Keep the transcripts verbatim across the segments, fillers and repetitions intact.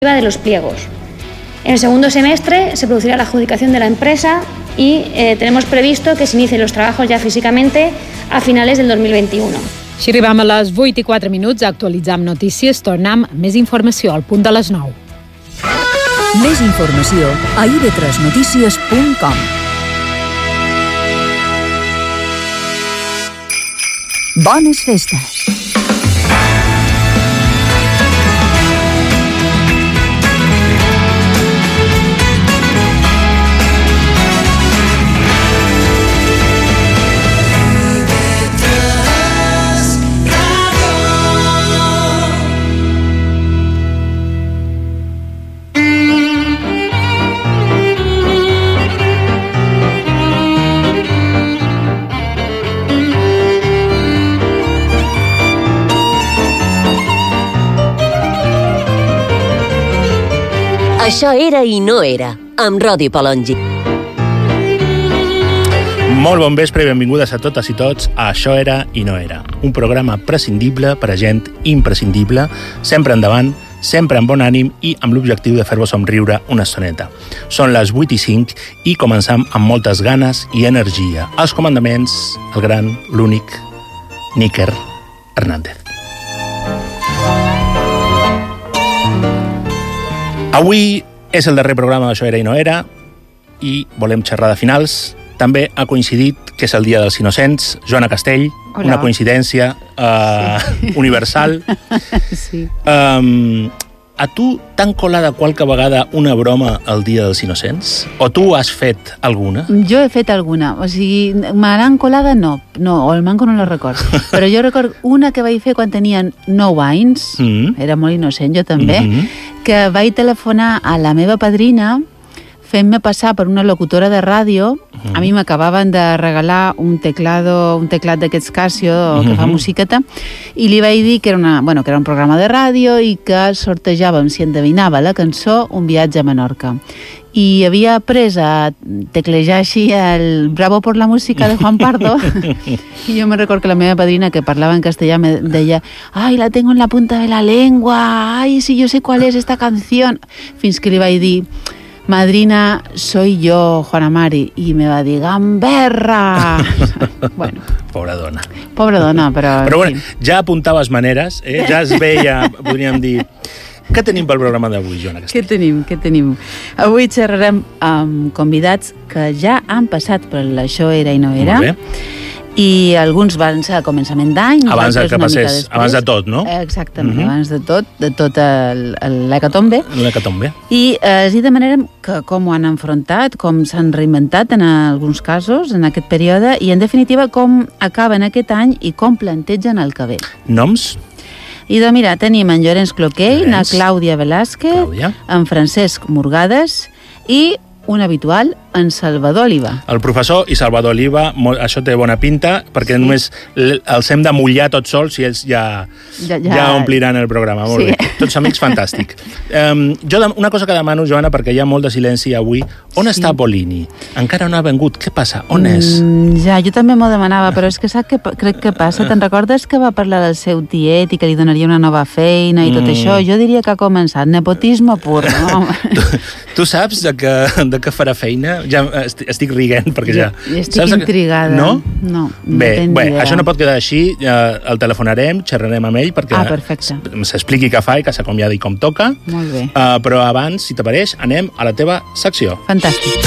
de los pliegos. En el segundo semestre se producirá la adjudicación de la empresa y eh, tenemos previsto que se inicien los trabajos ya físicamente a finales del dos mil veintiuno. Així arribem a les vuit i quatre minuts, actualitzam notícies, tornem amb més informació al punt de les nou. Més informació a i ve tres notícies punt com. Bones festes! Això era i no era, amb Rodi Palongi. Molt bon vespre i benvingudes a totes i tots a Això era i no era, un programa prescindible per a gent imprescindible, sempre endavant, sempre amb bon ànim i amb l'objectiu de fer-vos somriure una estoneta. Són les vuit i cinc i començam amb moltes ganes i energia. Als comandaments, el gran, l'únic, Níker Hernández. Avui és el darrer programa d'Això era i no era i volem xerrar de finals. També ha coincidit que és el dia dels innocents. Joana Castell, Hola. Una coincidència uh, sí. universal. Sí. Um, a tu t'han colada qualque vegada una broma el dia dels innocents? O tu has fet alguna? Jo he fet alguna. O sigui, me l'han colada no. No, o el manco no la record. Però jo record una que vaig fer quan tenien nou anys. Mm-hmm. Era molt innocent, jo també. Mm-hmm. Que vaig telefonar a la meva padrina fent-me passar per una locutora de ràdio. Uh-huh. A mi m'acabaven de regalar un teclado, un teclat d'aquests Casio uh-huh. que fa musiqueta, i li vaig dir que era, una, bueno, que era un programa de ràdio i que sortejàvem, si endevinava la cançó, un viatge a Menorca. I havia après a teclejar així el Bravo por la música de Juan Pardo i jo me record que la meva padrina, que parlava en castellà, me deia: ai, la tengo en la punta de la lengua, ai, si yo sé cuál es esta canción, fins que li vaig dir: madrina, soy yo, Juana Mari, i me va dir: gamberra! Bueno. Pobra dona. Pobra dona, però... Però bueno, ja apuntaves maneres, eh? Ja es veia, podríem dir... Què tenim pel programa d'avui, Joana Castell? Què tenim, què tenim? Avui xerrarem amb convidats que ja han passat per l'Això era i no era. Molt bé. I alguns van ser a començament d'any. Abans que passés, abans de tot, no? Exactament, uh-huh. abans de tot, de tot l'hecatombe. L'hecatombe. I eh, els hi demanarem que com ho han enfrontat, com s'han reinventat en alguns casos en aquest període i, en definitiva, com acaben aquest any i com plantegen el que ve. Noms? I doncs mira, tenim en Llorenç Cloquell, en Clàudia Velázquez, Clàudia. En Francesc Morgades i un habitual, en Salvador Oliva. El professor i Salvador Oliva, això té bona pinta, perquè sí. només els hem de mullar tots sols i ells ja, ja, ja... ja ompliran el programa. Molt sí. bé. Tots amics, fantàstic. Um, jo una cosa que demano, Joana, perquè hi ha molt de silenci avui, on sí. està Bolini? Encara no ha vengut. Què passa? On és? Mm, ja, jo també m'ho demanava, però és que sap què crec que passa? Te'n recordes que va parlar del seu tiet i que li donaria una nova feina i tot mm. això? Jo diria que ha començat nepotisme pur, no? tu, tu saps de que, de que farà feina? Ja estic riguent perquè ja... Jo estic saps intrigada. No? No, no Bé, tenc bé, idea. Això no pot quedar així, el telefonarem, xerrarem amb ell perquè ah, s'expliqui què fa i que s'acomiadi com toca. Molt bé. Uh, però abans, si t'apareix, anem a la teva secció. Fantàstic.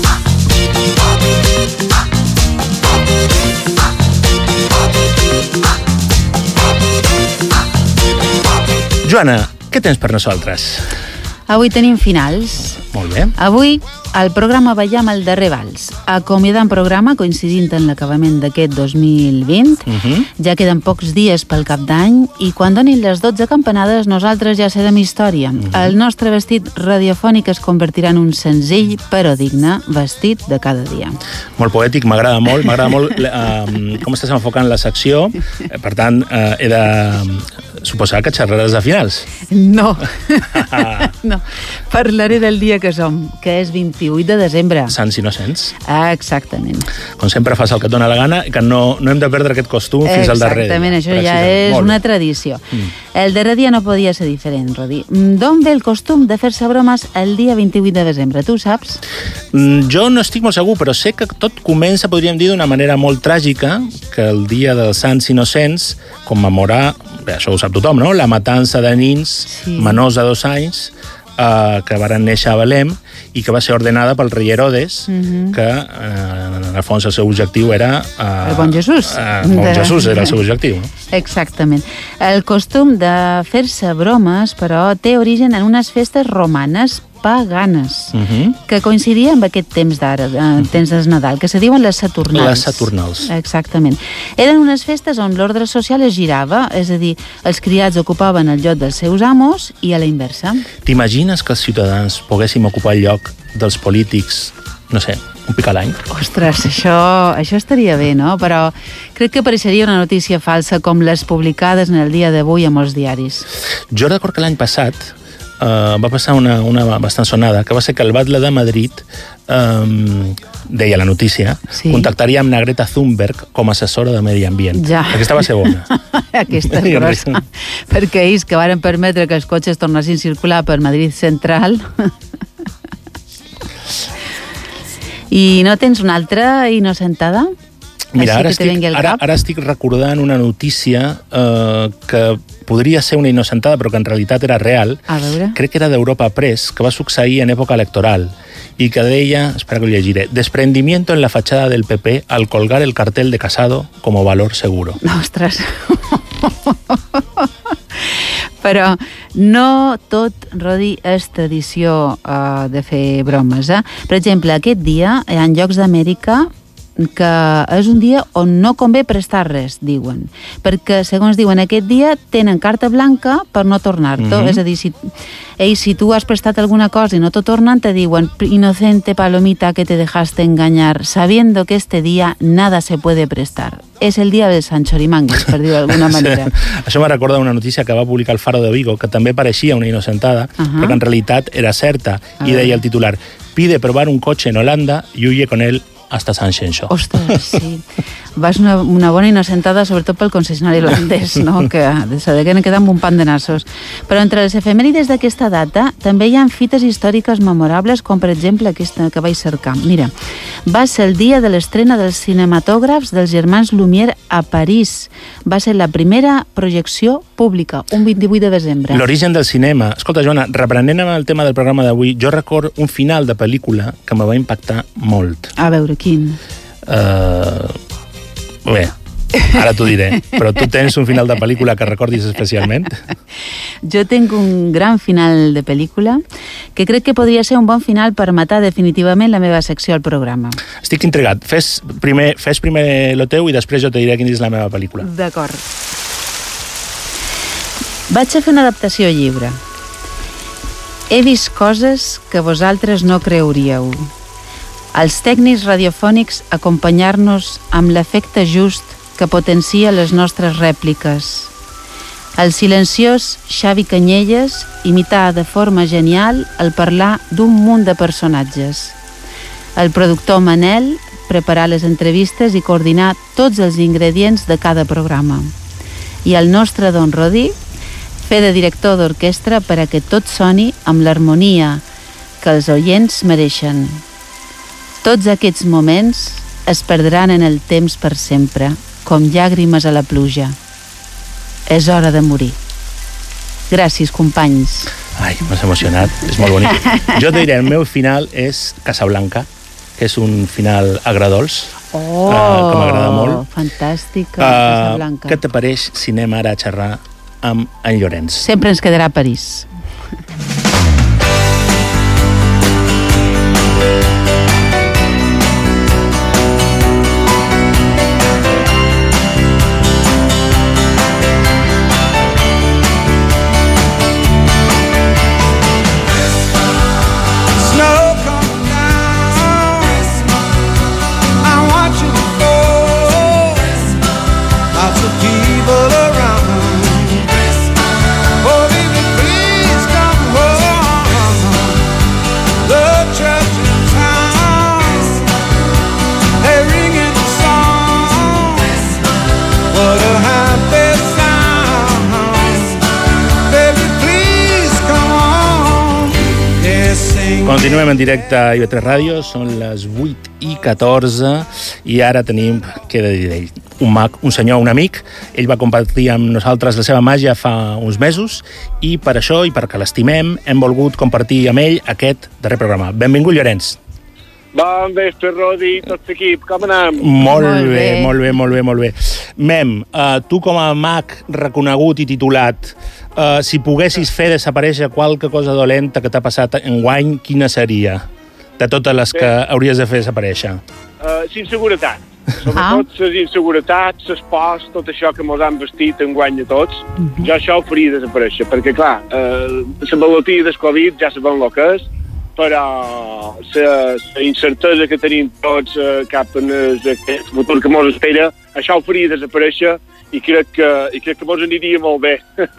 Joana, què tens per nosaltres? Avui tenim finals. Molt bé. Avui al programa veiem el darrer vals. Acomiadant programa coincidint en l'acabament d'aquest dos mil vint. Uh-huh. Ja queden pocs dies pel cap d'any i quan donin les dotze campanades nosaltres ja serem història. Uh-huh. El nostre vestit radiofònic es convertirà en un senzill però digne vestit de cada dia. Molt poètic, m'agrada molt. M'agrada molt uh, com estàs enfocant la secció. Per tant, uh, he de suposava que xerraràs de finals. No. No. Parlaré del dia que som, que és vint-i-vuit de desembre. Sants Innocents. Ah, exactament. Com sempre fas el que et dona la gana i que no, no hem de perdre aquest costum fins al darrer dia. Exactament, això ja és una tradició. Mm. El darrer dia no podia ser diferent, Rodi. D'on ve el costum de fer-se bromes el dia vint-i-vuit de desembre? Tu saps? Mm, jo no estic molt segur, però sé que tot comença, podríem dir, d'una manera molt tràgica, que el dia dels Sants Innocents commemorar, bé, això ho sap tothom, no?, la matança de nins sí. menors de dos anys eh, que varen néixer a Belém i que va ser ordenada pel rei Herodes, mm-hmm. que eh, en el fons el seu objectiu era... Eh, el bon Jesús. Eh, el bon de... Jesús era el seu objectiu. No? Exactament. El costum de fer-se bromes, però, té origen en unes festes romanes paganes, uh-huh. que coincidia amb aquest temps d'ara, uh, temps de Nadal, que se diuen les Saturnals. Les Saturnals. Exactament. Eren unes festes on l'ordre social es girava, és a dir, els criats ocupaven el lloc dels seus amos i a la inversa. T'imagines que els ciutadans poguéssim ocupar el lloc dels polítics, no sé, un pic a l'any? Ostres, això, això estaria bé, no? Però crec que apareixeria una notícia falsa com les publicades en el dia d'avui a molts diaris. Jo recordo que l'any passat Uh, va passar una, una bastant sonada, que va ser que el Batlle de Madrid, um, deia la notícia, sí. contactaria amb la Greta Thunberg com a assessora de Medi Ambient. Ja. Aquesta va ser bona. Aquesta és grossa. Perquè ells que varen permetre que els cotxes tornessin a circular per Madrid Central... I no tens una altra innocentada? Mira, ara estic, ara, ara estic recordant una notícia eh, que podria ser una innocentada, però que en realitat era real. A veure. Crec que era d'Europa Press, que va succeir en època electoral, i que deia, espera que ho llegiré, desprendimiento en la fachada del P P al colgar el cartel de Casado como valor seguro. Ostres. Però no tot, Rodi, és tradició uh, de fer bromes. Eh? Per exemple, aquest dia, hi ha llocs d'Amèrica que és un dia on no convé prestar res, diuen. Perquè, segons diuen, aquest dia tenen carta blanca per no tornar-t'ho. Mm-hmm. És a dir, si, ells, si tu has prestat alguna cosa i no t'ho tornen, te diuen inocente palomita que te dejaste engañar, sabiendo que este día nada se puede prestar. És el dia dels sanchorimangues, per dir-ho d'alguna manera. Sí. Això me recorda una notícia que va publicar el Faro de Vigo, que també pareixia una innocentada, uh-huh. però que en realitat era certa. I deia el titular: pide probar un coche en Holanda y huye con él hasta San Xenxo. Ostres, sí. Vas una, una bona innocentada, sobretot pel concessionari holandès, no? Que se deuen quedar amb un pan de nassos. Però entre les efemèrides d'aquesta data també hi ha fites històriques memorables, com per exemple aquesta que vaig cercar. Mira, va ser el dia de l'estrena dels cinematògrafs dels germans Lumière a París. Va ser la primera projecció pública, un vint-i-vuit de desembre. L'origen del cinema. Escolta, Joana, reprenent amb el tema del programa d'avui, jo recordo un final de pel·lícula que me va impactar molt. A veure, quin? Uh, bé, ara t'ho diré, però tu tens un final de pel·lícula que recordis especialment? Jo tinc un gran final de pel·lícula que crec que podria ser un bon final per matar definitivament la meva secció al programa. Estic intrigat. Fes primer, fes primer lo teu i després jo te diré quina és la meva pel·lícula. D'acord. Vaig a fer una adaptació al llibre. He vist coses que vosaltres no creuríeu. Els tècnics radiofònics acompanyar-nos amb l'efecte just que potencia les nostres rèpliques. El silenciós Xavi Canyelles imitar de forma genial el parlar d'un munt de personatges. El productor Manel preparar les entrevistes i coordinar tots els ingredients de cada programa. I el nostre Don Rodi fer de director d'orquestra per a que tot soni amb l'harmonia que els oients mereixen. Tots aquests moments es perdran en el temps per sempre, com llàgrimes a la pluja. És hora de morir. Gràcies, companys. Ai, m'has emocionat, és molt bonic. Jo et diré, el meu final és Casablanca, que és un final agradolç, oh, uh, que m'agrada molt. Fantàstica, uh, Casablanca. Què t'apareix si anem ara a xerrar amb en Llorenç? Sempre ens quedarà a París. People around, Continuem en directe a I V tres Ràdio, són les vuit i catorze i ara tenim, què he de dir d'ell, un mag, un senyor, un amic. Ell va compartir amb nosaltres la seva màgia fa uns mesos i per això, i perquè l'estimem, hem volgut compartir amb ell aquest darrer programa. Benvingut, Llorenç. Bon vespre, Rodi, tot l'equip, com anem? Molt, molt bé, bé, molt bé, molt bé, molt bé. Mem, uh, tu com a mag reconegut i titulat, uh, si poguessis fer desaparèixer qualque cosa dolenta que t'ha passat enguany, quina seria? De totes les que hauries de fer desaparèixer. Uh, inseguretat. Sobretot les inseguretats, les pors, tot això que mos han vestit enguany a tots, uh-huh. Jo això ho faria desaparèixer, perquè clar, uh, la malaltia del Covid ja sabem el que és, però la incertesa que tenim tots eh, cap en el futur que mos espera, això ho faria desaparèixer i crec que, i crec que mos aniria molt bé.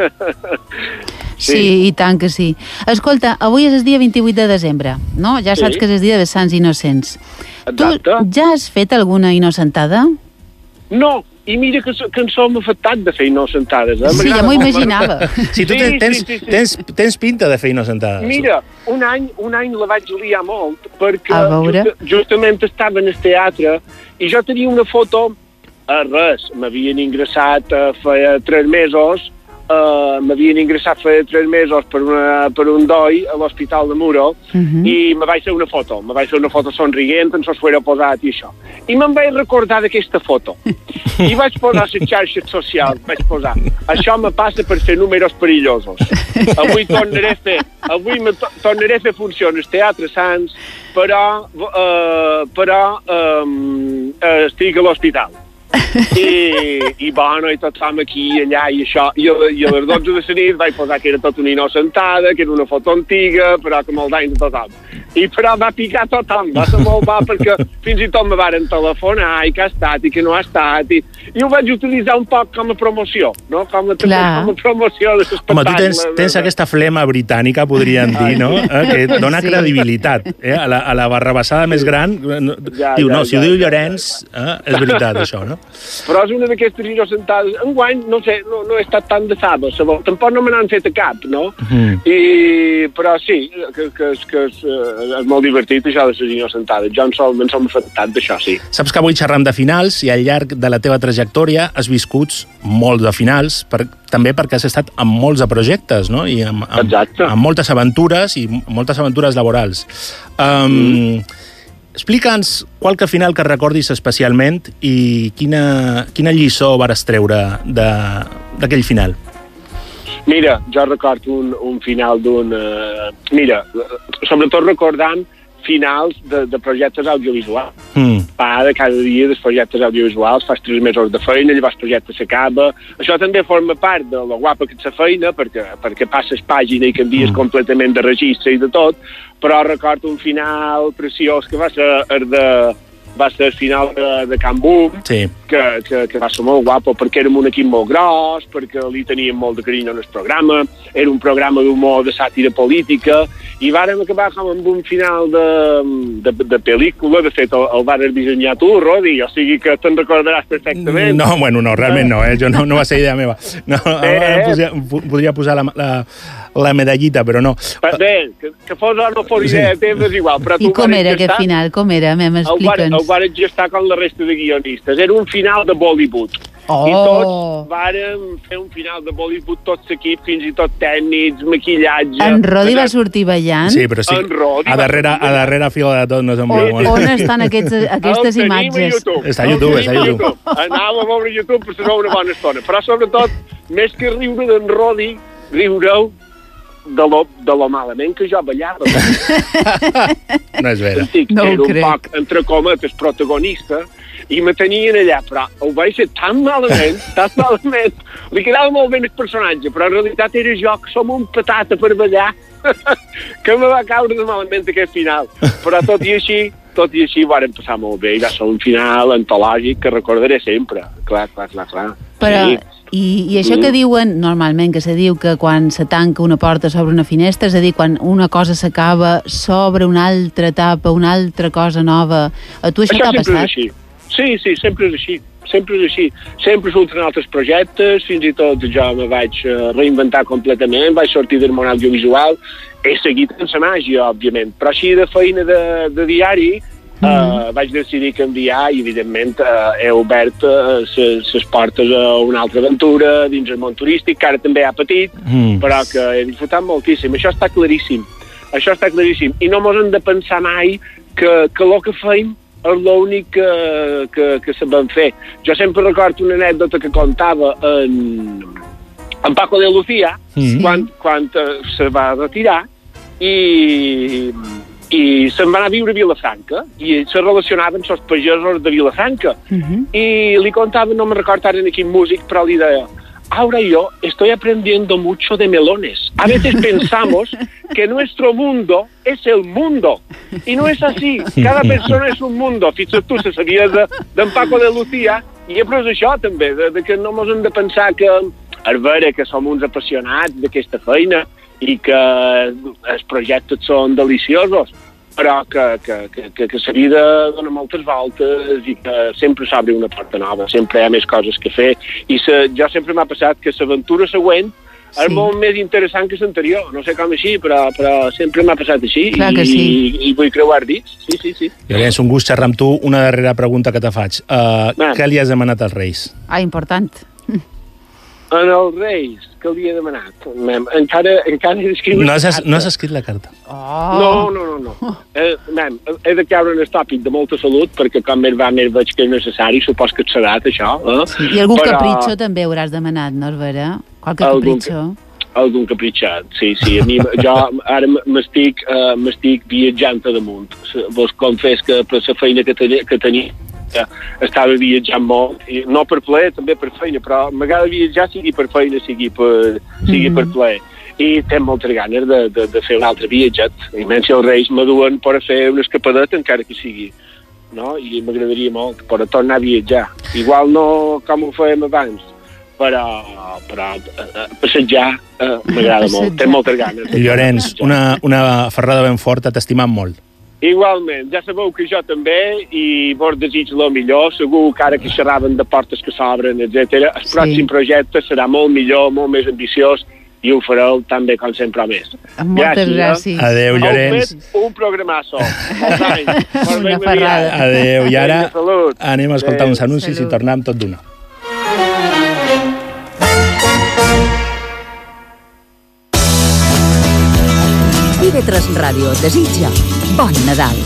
Sí. Sí, i tant que sí. Escolta, avui és el dia vint-i-vuit de desembre, no? Ja saps sí. Que és el dia de Sants Innocents. Exacte. Tu ja has fet alguna innocentada? No, i mira que, que en som afectats de fer innocentades. Eh? Sí, ja m'ho imaginava. Sí, tu tens, tens, sí, sí, sí. Tens, tens pinta de fer innocentades. Mira, un any, un any la vaig liar molt, perquè just, justament estava en el teatre i jo tenia una foto, a res, m'havien ingressat uh, feia tres mesos, Uh, m'havien ingressat fa tres mesos per, una, per un doi a l'Hospital de Muro uh-huh. I me vaig fer una foto, me vaig fer una foto somrient, en sos fuera posat i això. I me'n vaig recordar d'aquesta foto. I vaig posar a les xarxes socials, vaig posar, això me passa per fer números perillosos. Avui tornaré a fer, avui me to tornaré a fer funcions Teatre Sants, però, uh, però um, uh, estic a l'hospital. I, i bueno, i tot som aquí i allà i això, i a, i a les dotze de la nit vaig posar que era tot una innocentada, que era una foto antiga, però que molt d'any de tothom. I però va picar tothom, va ser molt bo perquè fins i tot me varen telefonar i que ha estat i que no ha estat i, i ho vaig utilitzar un poc com a promoció, no? Com a, com a promoció de l'espectacle. Home, tu tens, tens aquesta flema britànica, podríem dir, no? Eh, que dona sí. credibilitat. Eh? A, la, a la barrabassada més gran, no, ja, diu, no, ja, si ja, ho diu Llorenç, eh, és veritat, això, no? Però és una d'aquestes innocentades. Enguany, no sé, no, no he estat tan de saba, sabó. Tampoc no me n'han fet a cap, no? Mm. I, però sí, que, que, que és, és molt divertit, això de les innocentades. Jo en som, en som afectat d'això, sí. Saps que avui xerram de finals i al llarg de la teva trajectòria has viscut molts de finals, per, també perquè has estat en molts de projectes, no? I amb, amb, amb moltes aventures i moltes aventures laborals. Um, mm. Explica'ns qualque final que recordis especialment i quina, quina lliçó vares treure d'aquell final. Mira, jo recordo un, un final d'un... Uh, mira, sobretot recordant finals de, de projectes audiovisuals. Mm. Pa de cada dia dels projectes audiovisuals, fas tres mesos de feina, llavors el projecte s'acaba. Això també forma part de la guapa que ets la feina, perquè, perquè passes pàgina i canvies mm. completament de registre i de tot, però recordo un final preciós que va ser el de... va ser el final de, de Can Boom, sí. que, que, que va ser molt guapo, perquè érem un equip molt gros, perquè li teníem molt de carinyo en el programa, era un programa d'humor, de sàtira política, i vàrem acabar com amb un final de, de, de pel·lícula. De fet, el, el vàrem dissenyar tu, Rodi, o sigui que te'n recordaràs perfectament. No, bueno, no, realment no, eh? Jo no, no va ser idea meva. No, eh, podria, podria posar la, la, la medallita, però no. Bé, que, que fos o no fos idea sí. teva és igual. Però I com era aquest final? Com era? M'explica'ns. El vàrem gestar com la resta de guionistes. Era un final de Bollywood. Oh. I tots vàrem fer un final de Bollywood, tots l'equip, fins i tot tècnics, maquillatge... En Rodi va sortir ballant? Sí, però sí, a darrere, a darrere fila de tot no se'n veu. On, on estan aquests, aquestes imatges? Està a YouTube, està a YouTube. Anàvem a veure YouTube per ser una bona estona. Però sobretot, més que riure d'en Rodi, riureu de lo, de lo malament que jo ballava. No és vera. Estic, no era ho un crec. poc, entre cometes, protagonista, i me tenien allà, però ho vaig fer tan malament, tan malament. Li quedava molt bé el personatge, però en realitat era jo, que som un patata per ballar, que me va caure de malament aquest final. Però tot i així, tot i així vàrem passar molt bé, i va ser un final antològic que recordaré sempre. Clar, clar, clar, clar. Però... Sí. I, I això que diuen, normalment, que se diu que quan se tanca una porta sobre una finestra, és a dir, quan una cosa s'acaba, s'obre una altra etapa, una altra cosa nova. A tu això, això t'ha passat? Així. Sí, sí, sempre és així. Sempre és així. Sempre surten altres projectes, fins i tot jo me vaig reinventar completament, vaig sortir del món audiovisual he seguit amb la màgia, òbviament, però així de feina de, de diari mm. uh, vaig decidir canviar i, evidentment, uh, he obert les uh, portes a una altra aventura dins el món turístic, que ara també ha patit, mm. però que he disfrutat moltíssim. Això està claríssim. Això està claríssim. I no mos hem de pensar mai que, que el que feim és l'únic que, que, que sabem fer. Jo sempre recordo una anècdota que contava en, en Paco de Lucía, mm. quan, quan se va retirar, i, i se'n va anar a viure a Vilafranca, i se relacionaven amb els pagesos de Vilafranca. Mm-hmm. I li contava, no me recordo ara en quin músic, però li deia: ahora yo estoy aprendiendo mucho de melones. A veces pensamos que nuestro mundo es el mundo. Y no es así. Cada persona es un mundo. Fixa't tu, se sabia d'en Paco de Lucía, i he après això també, de, de que no ens hem de pensar que, a veure, que som uns apassionats d'aquesta feina i que els projectes són deliciosos, però que, que, que, que, que la vida dona moltes voltes i que sempre s'obre una porta nova, sempre hi ha més coses que fer. I se, jo sempre m'ha passat que l'aventura següent sí. és molt més interessant que l'anterior. No sé com així, però, però sempre m'ha passat així. Clar que i, sí. i, i vull creuar dits. Sí, sí, sí. Llorenç, un gust xerrar amb tu. Una darrera pregunta que te faig. Uh, què li has demanat als Reis? Ah, important. En els Reis, què li he demanat? Mem, encara, encara he d'escriure no has, no has escrit la carta? Oh. No, no, no. no. Eh, mem, he de caure en el tòpic de molta salut, perquè com més va més veig que és necessari, supos que et serà això. Eh? Sí, i algun Però... capritxo també hauràs demanat, no, Albera? Qualque algun, capritxo? Algun capritxat, sí, sí. A mi, jo ara m'estic uh, m'estic viatjant a damunt. Vos confés que per la feina que, ten que tenia estava viatjant molt, i no per plaer, també per feina, però m'agrada viatjar sigui per feina, sigui per, sigui mm. per plaer. I tinc moltes ganes de, de, de fer un altre viatget. I menys els Reis m'aduen per fer una escapadeta, encara que sigui. No? I m'agradaria molt per tornar a viatjar. Igual no com ho fèiem abans, però, però uh, passejar uh, m'agrada molt. Tinc moltes ganes. Llorenç, una, una ferrada ben forta, t'estimam molt. Igualment, ja sabeu que jo també, i vos desitjo el millor. Segur que ara que xerraven de portes que s'obren, etcètera, el sí. pròxim projecte serà molt millor, molt més ambiciós, i ho fareu tan bé com sempre o més. Moltes gràcies. gràcies. Adéu, Llorenç. Heu fet un programasso. Molts anys. Una ferrada. Adéu, i ara Salut. anem a escoltar Adéu. uns anuncis Salut. I tornem tot d'una. I V tres Ràdio desitja bon Nadal.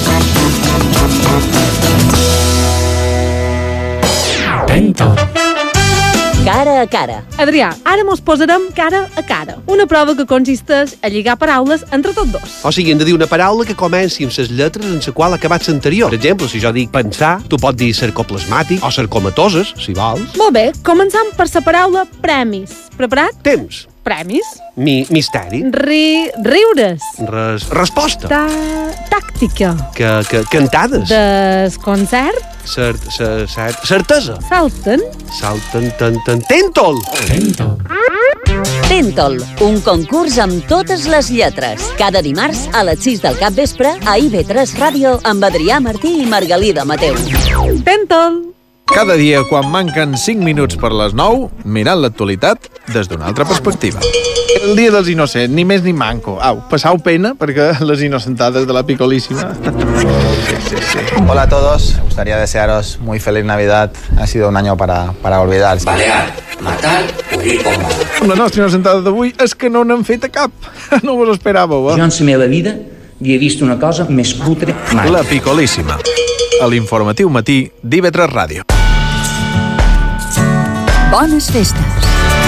Penta. Cara a cara. Adrià, ara mos posarem cara a cara. Una prova que consisteix a lligar paraules entre tots dos. O sigui, hem de dir una paraula que comenci amb les lletres en la qual ha acabat l'anterior. Per exemple, si jo dic pensar, tu pots dir sarcoplasmàtic o sarcomatoses, si vols. Molt bé, començam per la paraula premis. Preparat? Temps. Premis. Mi, misteri. Ri, riures. Res, resposta. Ta, tàctica. Que, que, cantades. Desconcert. Cert, cert, cert, certesa. Salten. Salten, ten, ten, tèntol. Tèntol. Tèntol, un concurs amb totes les lletres. Cada dimarts a les sis del capvespre a I V tres Ràdio amb Adrià Martí i Margalida Mateu. Tèntol. Cada dia, quan manquen cinc minuts per les nou, mirant l'actualitat des d'una altra perspectiva. El dia dels innocents, ni més ni manco. Au, passau pena, perquè les innocentades de la picolísima. Sí, sí, sí. Hola a todos, me gustaría desearos muy feliz Navidad. Ha sido un año para, para olvidar. Balear, matar, morir com mal. La nostra innocentada d'avui és que no n'hem fet a cap. No vos esperàveu, eh? Jo en la meva vida havia vist una cosa més cutre mai. La picolíssima. A l'informatiu matí d'I V tres Ràdio. Bones festes.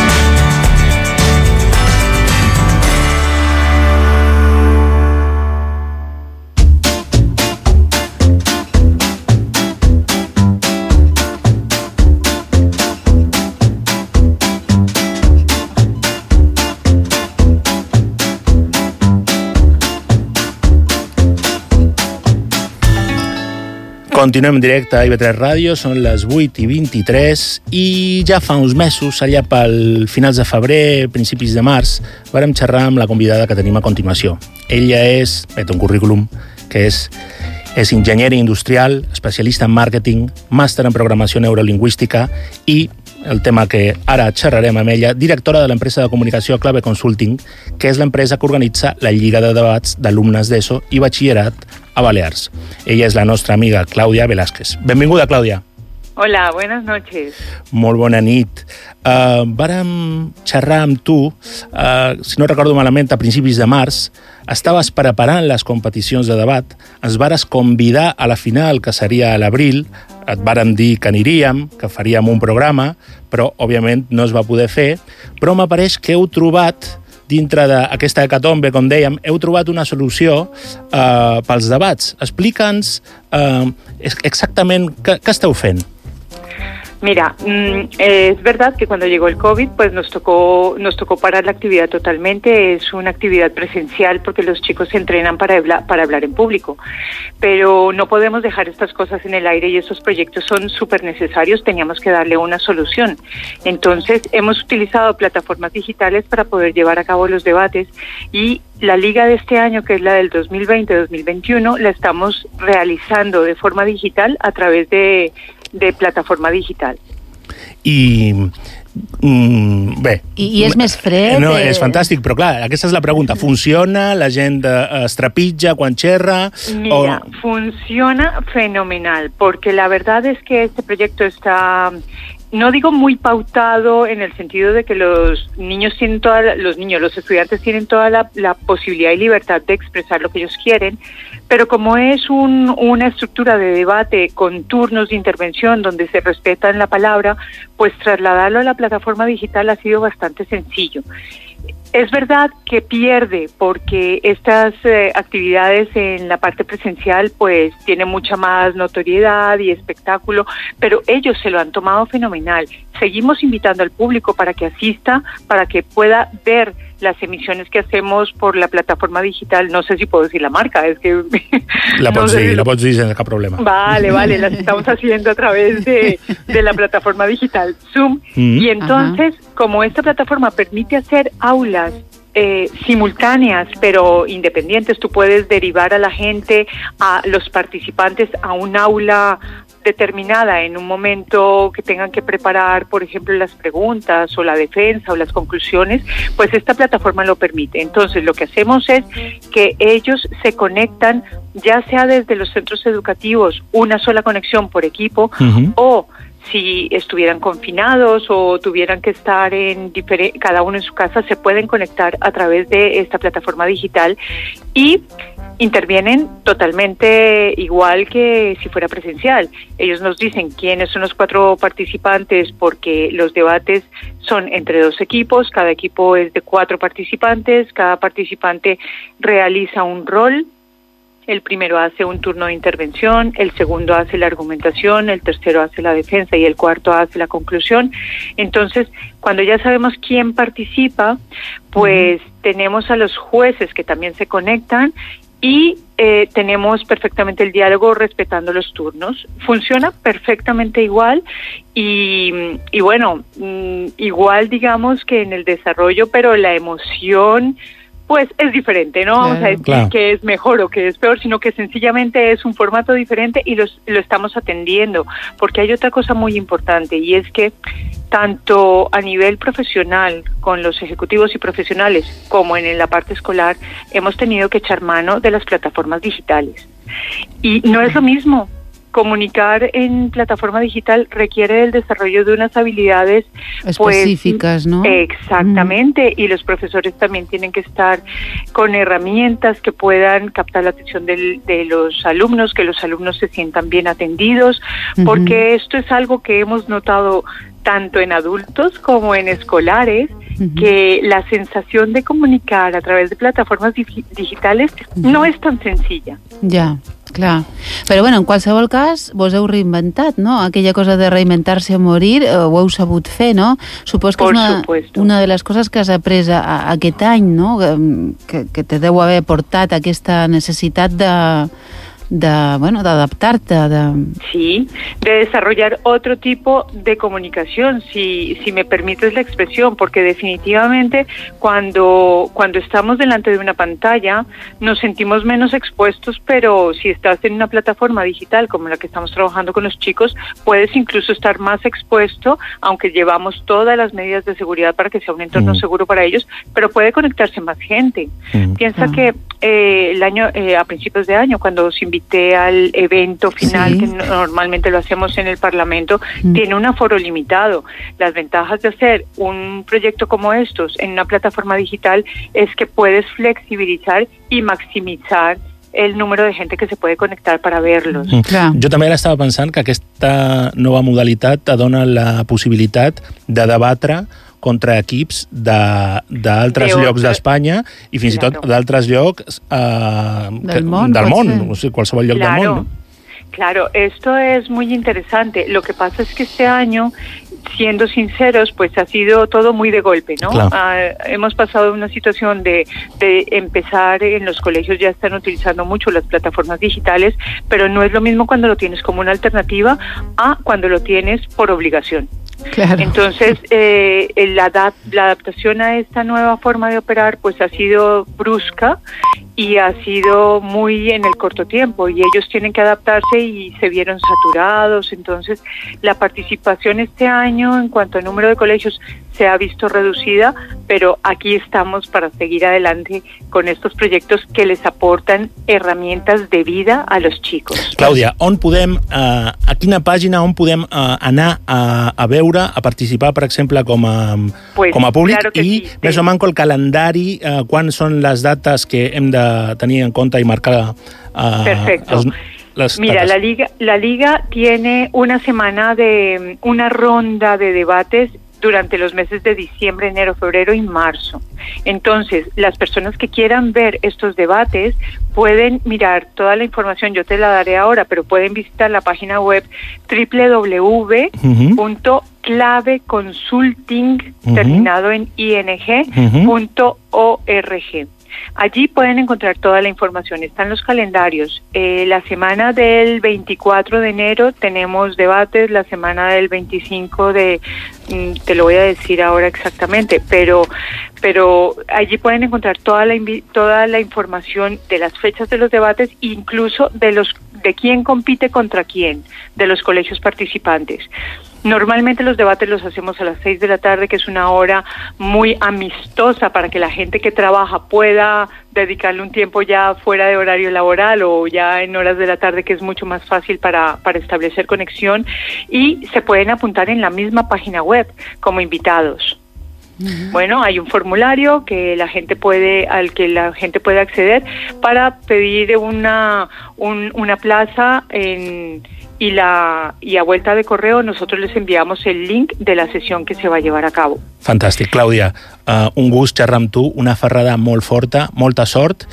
Continuem en directe a I V tres Ràdio, són les vuit i vint-i-tres i ja fa uns mesos, allà pel finals de febrer, principis de març, vàrem xerrar amb la convidada que tenim a continuació. Ella és, bé, té un currículum, que és, és enginyera industrial, especialista en màrqueting, màster en programació neurolingüística i el tema que ara xerrarem amb ella, directora de l'empresa de comunicació Clave Consulting, que és l'empresa que organitza la Lliga de Debats d'Alumnes d'ESO i Batxillerat a Balears. Ella és la nostra amiga Clàudia Velázquez. Benvinguda, Clàudia. Hola, buenas noches. Molt bona nit. Uh, vàrem xerrar amb tu, uh, si no recordo malament, a principis de març. Estaves preparant les competicions de debat, ens vares convidar a la final, que seria a l'abril, et vàrem dir que aniríem, que faríem un programa, però, òbviament, no es va poder fer. Però m'apareix que heu trobat, dintre d'aquesta hecatombe, com dèiem, heu trobat una solució uh, pels debats. Explica'ns uh, exactament què, què esteu fent. Mira, mmm, es verdad que cuando llegó el COVID, pues nos tocó nos tocó parar la actividad totalmente. Es una actividad presencial porque los chicos se entrenan para hablar, para hablar en público. Pero no podemos dejar estas cosas en el aire y estos proyectos son súper necesarios. Teníamos que darle una solución. Entonces, hemos utilizado plataformas digitales para poder llevar a cabo los debates y la liga de este año, que es la del dos mil veinte dos mil veintiuno, la estamos realizando de forma digital a través de de plataforma digital. I mm, bé... I, I és més fred? No, eh... és fantàstic, però clar, aquesta és la pregunta. Funciona? La gent es trepitja quan xerra? Mira, o... funciona fenomenal, porque la verdad es que este proyecto está... No digo muy pautado en el sentido de que los niños tienen toda, los niños, los estudiantes tienen toda la, la posibilidad y libertad de expresar lo que ellos quieren, pero como es un, una estructura de debate con turnos de intervención donde se respetan la palabra, pues trasladarlo a la plataforma digital ha sido bastante sencillo. Es verdad que pierde porque estas eh, actividades en la parte presencial pues tienen mucha más notoriedad y espectáculo, pero ellos se lo han tomado fenomenal. Seguimos invitando al público para que asista, para que pueda ver las emisiones que hacemos por la plataforma digital. No sé si puedo decir la marca, es que... La pots no sé. dir, la pots dir sense cap problema. Vale, vale, las estamos haciendo a través de, de la plataforma digital Zoom. Mm. Y entonces, ajá, como esta plataforma permite hacer aulas Eh, simultáneas pero independientes, tú puedes derivar a la gente, a los participantes a un aula determinada en un momento que tengan que preparar, por ejemplo, las preguntas o la defensa o las conclusiones, pues esta plataforma lo permite. Entonces, lo que hacemos es que ellos se conectan, ya sea desde los centros educativos, una sola conexión por equipo, uh-huh, o si estuvieran confinados o tuvieran que estar en diferente, cada uno en su casa, se pueden conectar a través de esta plataforma digital y intervienen totalmente igual que si fuera presencial. Ellos nos dicen quiénes son los cuatro participantes porque los debates son entre dos equipos, cada equipo es de cuatro participantes, cada participante realiza un rol. El primero hace un turno de intervención, el segundo hace la argumentación, el tercero hace la defensa y el cuarto hace la conclusión. Entonces, cuando ya sabemos quién participa, pues uh-huh, tenemos a los jueces que también se conectan y eh, tenemos perfectamente el diálogo respetando los turnos. Funciona perfectamente igual y, y bueno, igual digamos que en el desarrollo, pero la emoción pues es diferente, no vamos a decir claro que es mejor o que es peor, sino que sencillamente es un formato diferente y los, lo estamos atendiendo, porque hay otra cosa muy importante y es que tanto a nivel profesional con los ejecutivos y profesionales como en la parte escolar hemos tenido que echar mano de las plataformas digitales y no es lo mismo. Comunicar en plataforma digital requiere el desarrollo de unas habilidades específicas, pues, ¿no? Exactamente, mm. y los profesores también tienen que estar con herramientas que puedan captar la atención del, de los alumnos, que los alumnos se sientan bien atendidos, mm-hmm, porque esto es algo que hemos notado tanto en adultos como en escolares, uh-huh, que la sensación de comunicar a través de plataformas dig- digitales uh-huh, no és tan senzilla. Ja, clar. Però bueno, en qualsevol cas, vos heu reinventat, no? Aquella cosa de reinventar-se a morir, eh, ho heu sabut fer, no? Supos que Por és una, supuesto. una de les coses que has après a, a, aquest any, no? Que, que te deu haver portat aquesta necessitat de de, bueno, d'adaptar-te. De... Sí, de desarrollar otro tipo de comunicación, si, si me permites la expresión, porque definitivamente cuando, cuando estamos delante de una pantalla nos sentimos menos expuestos, pero si estás en una plataforma digital como la que estamos trabajando con los chicos, puedes incluso estar más expuesto, aunque llevamos todas las medidas de seguridad para que sea un entorno mm. seguro para ellos, pero puede conectarse más gente. Mm. Piensa ah. que eh, el año eh, a principios de año, cuando os invité al evento final, sí. que normalmente lo hacemos en el Parlamento, mm. tiene un aforo limitado. Las ventajas de hacer un proyecto como estos en una plataforma digital es que puedes flexibilizar y maximizar el número de gente que se puede conectar para verlos. Mm. Clar. Jo també ara estava pensant que aquesta nova modalitat te dona la possibilitat de debatre contra equips d'altres llocs d'Espanya i fins claro. i tot d'altres llocs eh, del món, del món o sigui, qualsevol lloc claro. del món. ¿no? Claro, esto es muy interesante. Lo que pasa es que este año, siendo sinceros, pues ha sido todo muy de golpe, ¿no? Claro. Uh, hemos pasado una situación de, de empezar, en los colegios ya están utilizando mucho las plataformas digitales, pero no es lo mismo cuando lo tienes como una alternativa a cuando lo tienes por obligación. Claro. Entonces, eh, la, la adaptación a esta nueva forma de operar pues ha sido brusca y ha sido muy en el corto tiempo, y ellos tienen que adaptarse y se vieron saturados. Entonces, la participación este año en cuanto al número de colegios se ha visto reducida, pero aquí estamos para seguir adelante con estos proyectos que les aportan herramientas de vida a los chicos. Clàudia, on podem, eh, a quina pàgina on podem eh, anar a, a veure, a participar, per exemple, com a, pues, com a públic, claro i sí, més sí. o manco el calendari, eh, quan són les dates que hem de tenir en compte i marcar eh, Perfecto. els, les Mira, dates. la Liga, la Liga tiene una semana de una ronda de debates durante los meses de diciembre, enero, febrero y marzo. Entonces, las personas que quieran ver estos debates pueden mirar toda la información, yo te la daré ahora, pero pueden visitar la página web doble u doble u doble u punto clave consulting, uh-huh. terminado en ing, uh-huh. punto org. Allí pueden encontrar toda la información, están los calendarios. Eh, la semana del veinticuatro de enero tenemos debates, la semana del veinticinco de, te lo voy a decir ahora exactamente, pero pero allí pueden encontrar toda la toda la información de las fechas de los debates, incluso de los de quién compite contra quién, de los colegios participantes. Normalmente los debates los hacemos a las seis de la tarde, que es una hora muy amistosa para que la gente que trabaja pueda dedicarle un tiempo ya fuera de horario laboral o ya en horas de la tarde, que es mucho más fácil para, para establecer conexión, y se pueden apuntar en la misma página web como invitados. Uh-huh. Bueno, hay un formulario que la gente puede, al que la gente puede acceder para pedir una, un, una plaza en... y la y a vuelta de correo nosotros les enviamos el link de la sesión que se va a llevar a cabo. Fantàstic, Clàudia. Uh, un gust xerrar amb tu, una ferrada molt forta, molta sort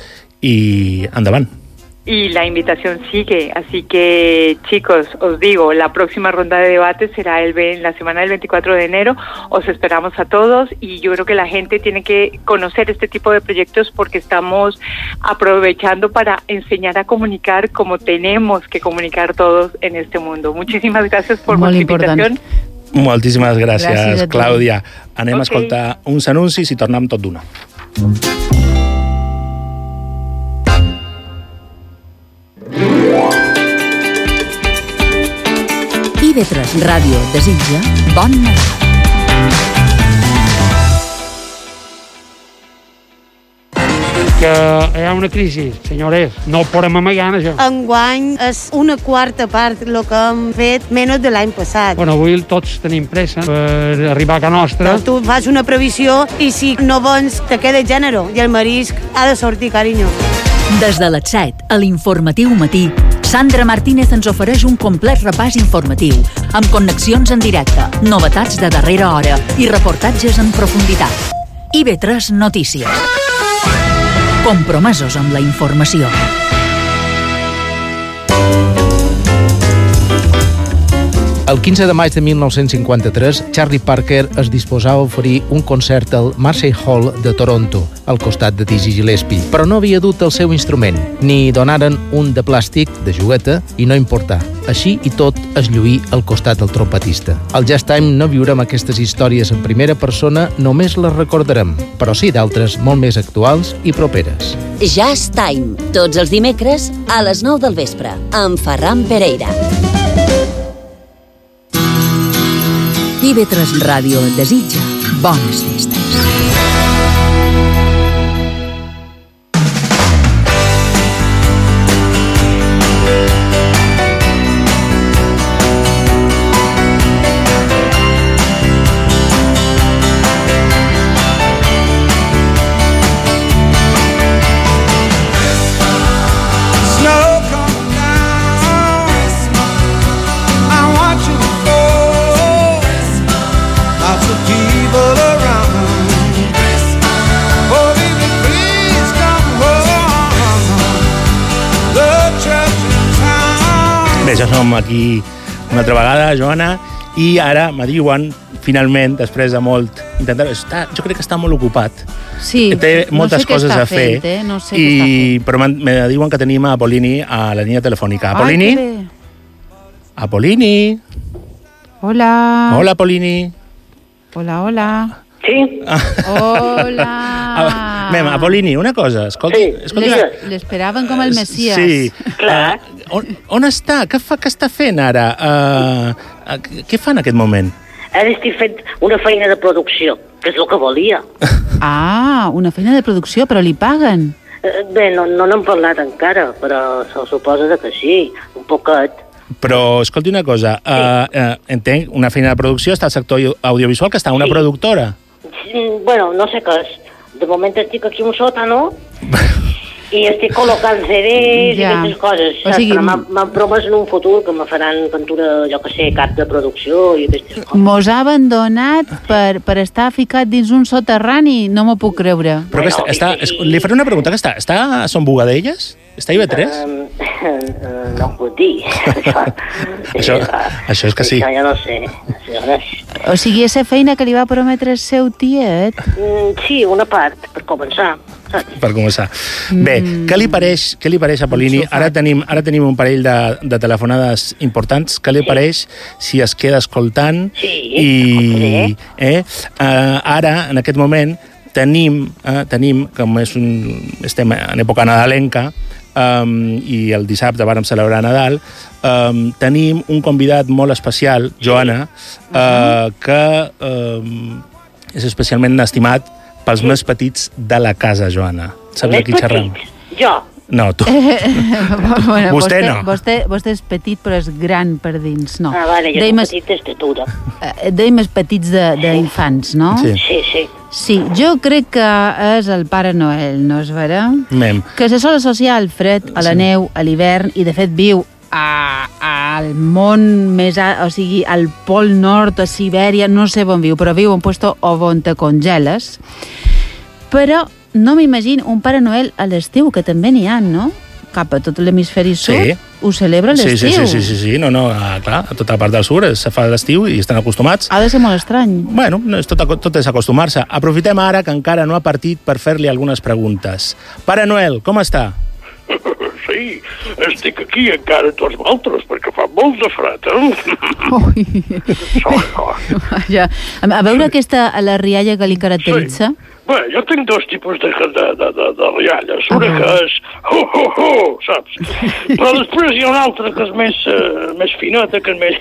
i endavant. Y la invitación sigue, así que chicos, os digo, la próxima ronda de debate será el en la semana del veinticuatro de enero, os esperamos a todos, y yo creo que la gente tiene que conocer este tipo de proyectos porque estamos aprovechando para enseñar a comunicar como tenemos que comunicar todos en este mundo. Muchísimas gracias por vuestra invitación. Moltíssimes gràcies, gràcies Clàudia. Anem okay. a escoltar uns anuncis i tornem tot d'una. I V tres Ràdio desitja bon Nadal. Que hi ha una crisi, senyores, no ho podem amagar, això. Enguany és una quarta part el que hem fet menys de l'any passat. Bueno, avui tots tenim pressa per arribar a casa nostra. Però tu fas una previsió i si no vens te queda gènere i el marisc ha de sortir, carinyo. Des de les set, a l'Informatiu Matí, Sandra Martínez ens ofereix un complet repàs informatiu, amb connexions en directe, novetats de darrera hora i reportatges en profunditat. I V tres Notícies. Compromesos amb la informació. El quinze de maig de mil nou-cents cinquanta-tres, Charlie Parker es disposava a oferir un concert al Massey Hall de Toronto, al costat de Dizzy Gillespie, però no havia dut el seu instrument, ni donaren un de plàstic, de jugueta, i no importà. Així i tot es lluí al costat del trompetista. Al Jazz Time no viurem aquestes històries en primera persona, només les recordarem, però sí d'altres molt més actuals i properes. Jazz Time, tots els dimecres a les nou del vespre, amb Ferran Pereira. I ve tres Ràdio et desitja bones festes. Bé, ja som aquí una altra vegada, Joana, i ara me diuen, finalment, després de molt intentar... Està, jo crec que està molt ocupat. Sí, té moltes no sé què coses està a fer, fent, eh? No sé i, què està fent. però me diuen que tenim a Apolini a la línia telefònica. Apolini? Ai, que bé. Apolini? Hola. Hola, Apolini. Hola, hola. Sí? Hola. Mem, Apolini, una cosa. Escolta, sí, escolta, l'esperaven com el Messias. Sí. Clar. Uh, on, on està? Què, fa, què està fent ara? Uh, uh, què fa en aquest moment? Ara estic fent una feina de producció, que és el que volia. Ah, una feina de producció, però li paguen. Eh, bé, no no n'hem parlat encara, però se suposa que sí, un poquet. Però, escolti una cosa, sí. uh, uh, entenc, una feina de producció està al sector audiovisual, que està una sí. productora. Sí, bueno, no sé què és. De moment estic aquí un sòtano i estic col·locant C Ds ja. i aquestes coses. O sigui, m'han promès en un futur que me faran pintura, jo que sé, cap de producció i aquestes coses. Mos ha abandonat per, per estar ficat dins un soterrani? No m'ho puc creure. Però bueno, que està, està, li faré una pregunta, que està, està a Son Bogadelles? Està a I V tres? Um, uh, no ho puc dir. això, això, això és que sí. Això ja no sé. Això no és... O sigui, aquesta feina que li va prometre el seu tiet? Mm, sí, una part, per començar. Saps? Per començar. Bé, mm. què li pareix, què li pareix a Apolini? Ara tenim, ara tenim un parell de, de telefonades importants. Què li sí. pareix si es queda escoltant? Sí, i, eh, uh, ara, en aquest moment, tenim, eh, tenim com és un, estem en època nadalenca, um, i el dissabte vàrem celebrar Nadal, um, tenim un convidat molt especial, Joana, uh, uh-huh. que um, és especialment estimat pels sí. més petits de la casa, Joana. Saps de qui xerram? Jo. No, tu. bueno, vostè, vostè no. Vostè, vostè és petit, però és gran per dins, no. Ah, vale, jo soc petit d'estatura. Deim els petits d'infants, no? Sí, sí. sí. Sí, jo crec que és el Pare Noel, no és vera? Mem. Que se sol associar al fred, a la sí. neu, a l'hivern, i de fet viu a, al món més... A, o sigui, al Pol Nord, a Sibèria, no sé on viu, però viu en un puesto on te congeles. Però no m'imagino un Pare Noel a l'estiu, que també n'hi ha, no? Cap a tot l'hemisferi sud, sí. ho celebra a l'estiu. Sí, sí, sí, sí, sí, no, no, clar, a tota la part del sud se fa a l'estiu i estan acostumats. Ha de ser molt estrany. Bueno, tot, tot és acostumar-se. Aprofitem ara que encara no ha partit per fer-li algunes preguntes. Pare Noel, com està? Sí, estic aquí encara tots vosaltres, perquè fa molt de fred, eh? Ui. Ja. A veure aquesta a la rialla que li caracteritza. Sí. Bé, jo tinc dos tipus de, de, de, de, de rialles. Una que és ho, ho, ho, saps? Però després hi ha una altra que és més, uh, més finota, que és més...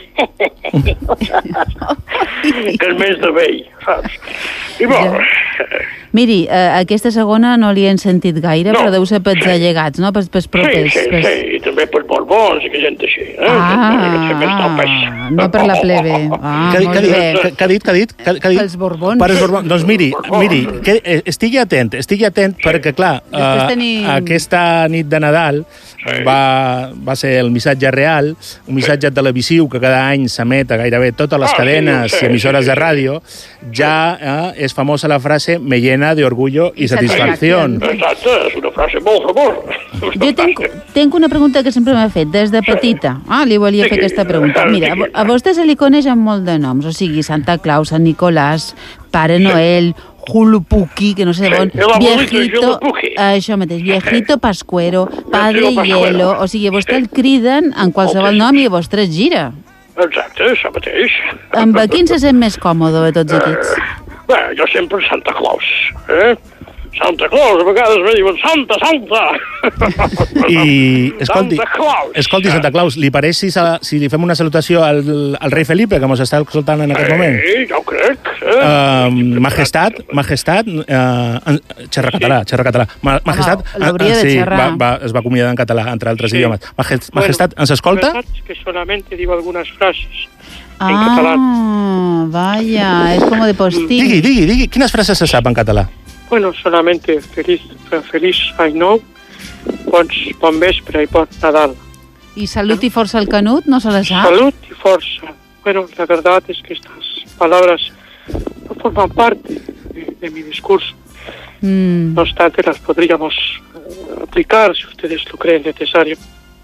que és més de vell, saps? I bo... Ja. Miri, uh, aquesta segona no li hem sentit gaire, no. però deu ser pels sí. allegats, no? Pels, pels propers. Sí, sí, pels... sí, i també pels borbons i que gent així. Eh? Ah, ah no per la plebe. Ah, molt bé. Què ha dit, què ha dit? Pels borbons. Pels borbons. Doncs miri, miri, què que, estigui atent, estigui atent, sí. perquè, clar, uh, tenim... aquesta nit de Nadal sí. va, va ser el missatge real, un missatge sí. televisiu que cada any s'emet a gairebé totes les ah, cadenes sí, sí, i emissores sí, sí, de ràdio, ja eh, és famosa la frase me llena de orgullo i satisfacció. Exacte, és una frase molt famosa. Jo tenc, tenc una pregunta que sempre m'ha fet, des de petita. Ah, li volia fer aquesta pregunta. Mira, a vostè se li coneix amb molt de noms, o sigui, Santa Claus, Sant Nicolàs, Pare Noel, Hulupuki, que no sé on, Viejito, això mateix, Viejito Pascuero, Padre Hielo, o sigui, vostè el criden en qualsevol nom i vostè es gira. Exacte, això mateix. Amb quin se sent més còmode de tots aquests? Bé, jo sempre Santa Claus, eh? Santa Claus, a vegades me diuen Santa, Santa! I, escolti, Santa escolti, Santa Claus, li pareix si, si li fem una salutació al, al rei Felipe, que mos està escoltant en aquest eh, moment? Sí, ja ho crec. Eh? Uh, majestat, majestat, uh, xerra català, xerra català. Ma, majestat, oh, l'hauria de sí, xerrar. Va, va, es va acomiadar en català, entre altres sí. idiomes. Majestat, bueno, ens escolta? La verdad es que solamente digo algunas frases ah, en català. Ah, vaya, és com de postín. Digui, digui, digui, quines frases se sap en català? Bueno, solamente feliz, feliz any nou, bons, bon vespre i bon Nadal. ¿Y salud y força al Canut? ¿No se las sabe? Salud y fuerza. Bueno, la verdad es que estas palabras no forman parte de, de mi discurso. Mm. No obstante, las podríamos aplicar si ustedes lo creen necesario.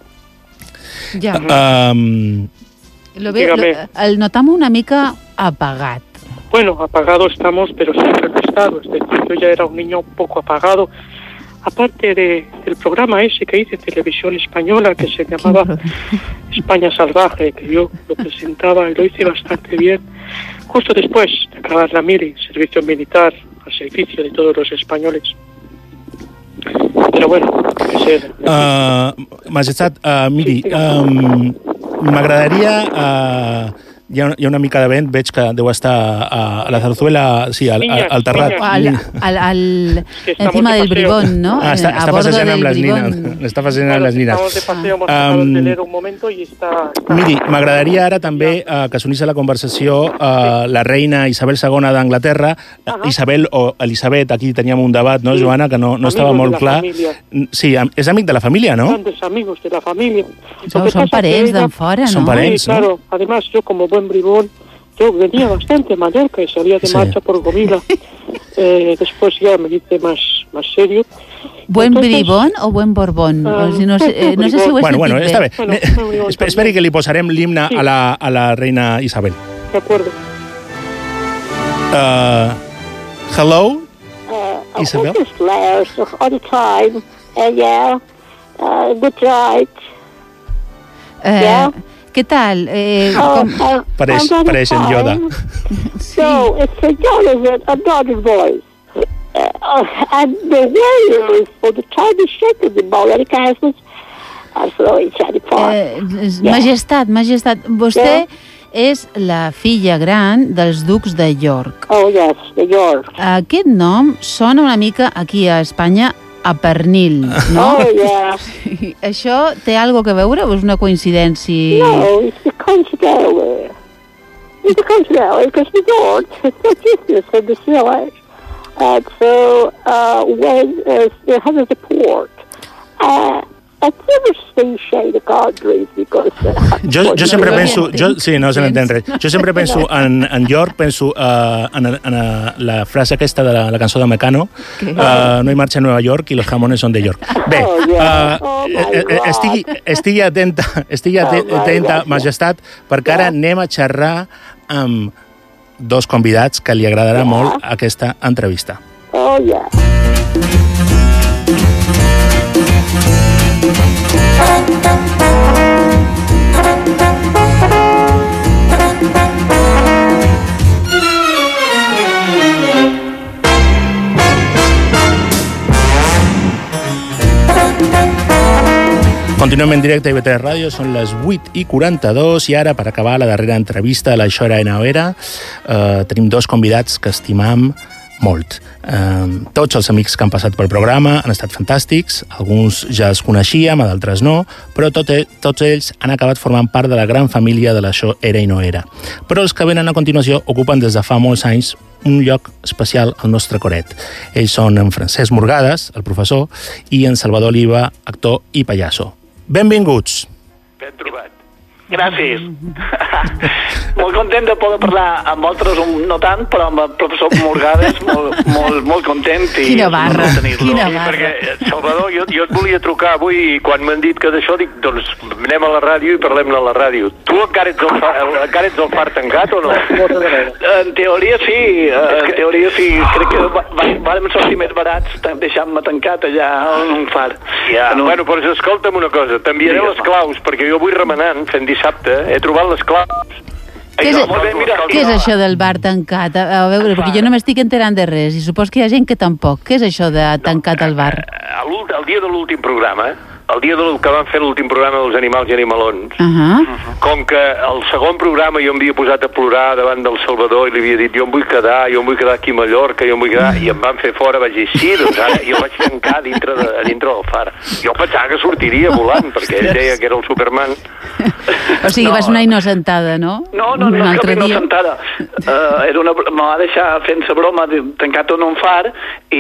Ya. Um, lo ve, lo, el notamos una mica apagat. Bueno, apagado estamos, pero siempre he estado. Es decir, yo ya era un niño un poco apagado. Aparte de, del programa ese que hice en televisión española, que se llamaba España Salvaje, que yo lo presentaba y lo hice bastante bien, justo después de acabar la mili, servicio militar, al servicio de todos los españoles. Però bueno, que ser... Uh, Majestat, uh, miri, um, m'agradaria... Uh, hi ha, hi ha una mica de vent, veig que deu estar a, a la Zarzuela, sí, al, al, al terrat. Al, al, al, encima del bribón, ¿no? Ah, està, està passejant amb les nines. Està passejant amb les nines. Estamos de paseo, hemos acabado de leer un momento y está... Miri, m'agradaria ara també uh, que s'unís a la conversació uh, la reina Isabel segona d'Anglaterra. Uh -huh. Isabel o Elisabet, aquí teníem un debat, no, Joana, que no, no estava molt clar. Família. Sí, és amic de la família, ¿no? Grandes amigos de la familia. No, son parents d'en fora, ¿no? Son parents, sí, claro. Además, yo como buen bribón, yo venía bastante a Mallorca y salía de sí. marcha por Gomila. Eh, después ya me hice más, más serio. ¿Buen Entonces, bribón o buen borbón? Uh, o si no, sé, eh, no sé si ho he bueno, bueno, està bé. Bueno, bueno, esperi que li posarem l'himne sí. a, la, a la reina Isabel. De acuerdo. Uh, hello, uh, Isabel? All the time. Uh, yeah. Uh, good night. Uh, yeah. ¿Qué tal? Eh, oh, uh, Pareix, pareix en Yoda. Sí. So, it's a Yoda's a daughter's voice. Uh, and the warriors for the time is shaken in Maori castles. Eh, majestat, majestat, vostè yeah. és la filla gran dels ducs de York. Oh, yes, de York. Aquest nom sona una mica aquí a Espanya a pernil, no? Oh, yeah. Això té algo que veure o és una coincidència? No, it's a coincidence. It's a coincidence, because the York is so different from the village. And so, uh, when uh, they have the port, uh, I never see shade countries because... Uh, jo, jo sempre penso... Jo, sí, no se n'entén res. Jo sempre penso en, en York, penso uh, en, en uh, la frase aquesta de la, la cançó de Mecano, uh, no hi marxa a Nova York i los jamones són de York. Bé, uh, oh estigui, estigui atenta, estigui atenta, oh majestat, perquè ara anem a xerrar amb dos convidats que li agradarà yeah. molt aquesta entrevista. Oh, yeah. Continuem en directe a I V tres Ràdio, són les vuit i quaranta-dos i ara, per acabar la darrera entrevista de l'Això era i no era, eh, tenim dos convidats que estimam molt. Eh, tots els amics que han passat pel programa han estat fantàstics, alguns ja els coneixíem, a d'altres no, però tot, tots ells han acabat formant part de la gran família de l'Això era i no era. Però els que venen a continuació ocupen des de fa molts anys un lloc especial al nostre coret. Ells són en Francesc Morgades, el professor, i en Salvador Oliva, actor i pallasso. Benvinguts! Ben trobat. Gràcies. Molt content de poder parlar amb vosaltres, no tant, però amb el professor Morgades, molt, molt, molt content. I quina barra, quina barra. Perquè, Salvador, jo, jo et volia trucar avui i quan m'han dit que d'això dic, doncs anem a la ràdio i parlem-ne a la ràdio. Tu encara ets el far, encara ets el far tancat o no? En teoria sí, en teoria sí. Crec que vam sortir més barats deixant-me tancat allà en un far. Ja, bueno, però escolta'm una cosa, t'enviaré les claus, perquè jo vull remenant, fent dissabte, he trobat les claus. Què és, què és això del bar tancat? A, a veure, perquè jo no m'estic enterant de res i supos que hi ha gent que tampoc. Què és això de tancat al bar? El dia de l'últim programa, el dia del que van fer l'últim programa dels animals i animalons, uh -huh. com que el segon programa jo em havia posat a plorar davant del Salvador i li havia dit jo em vull quedar, jo em vull quedar aquí a Mallorca, jo em vull quedar, i em van fer fora, vaig dir sí, doncs ara jo vaig tancar dintre, de, dintre del far. Jo pensava que sortiria volant, perquè ell deia que era el Superman. O sigui, no, vas una innocentada, no? No, no, no, és cap innocentada. Uh, era una, me va deixar fent-se broma tancat en un far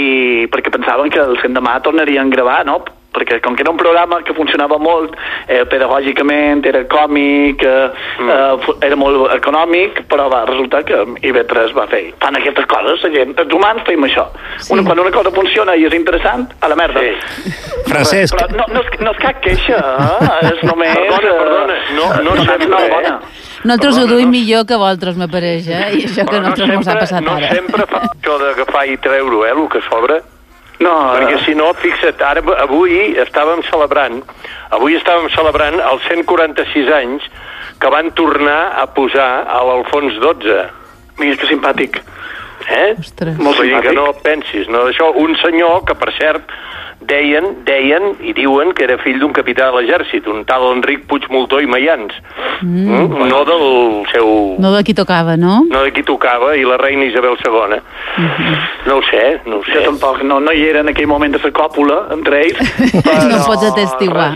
i perquè pensaven que el l'endemà tornarien a gravar, no? Perquè com que era un programa que funcionava molt eh, pedagògicament, era còmic, eh, mm. eh, era molt econòmic, però va resultar que I V tres va fer. Fan aquestes coses, la gent, els humans fem això. Sí. Una, quan una cosa funciona i és interessant, a la merda. Sí. Francesc. Però no, no, és, no és cap queixa, eh? És només... Perdona, perdona, no, no, no sempre, no, bona. Nosaltres ho duim millor que vosaltres, m'apareix, eh? I això que no nosaltres mos ha passat no ara. No sempre fa això d'agafar I treure, eh, el que sobra. No, perquè si no, fixa't, ara avui estàvem celebrant, avui estàvem celebrant els cent quaranta-sis anys que van tornar a posar a l'Alfons dotze. Mira, que simpàtic. Eh? Ostres. Molt simpàtic. Vull dir que no pensis, no d'això. Un senyor que, per cert, deien, deien i diuen que era fill d'un capità de l'exèrcit, un tal Enric Puigmoltó i Mayans. Mm. Mm? No del seu... No de qui tocava, no? No de qui tocava, i la reina Isabel segona. Mm-hmm. No ho sé, no ho sé. Jo tampoc, no, no hi era en aquell moment de la còpula, entre ells. Però... No pots atestiguar.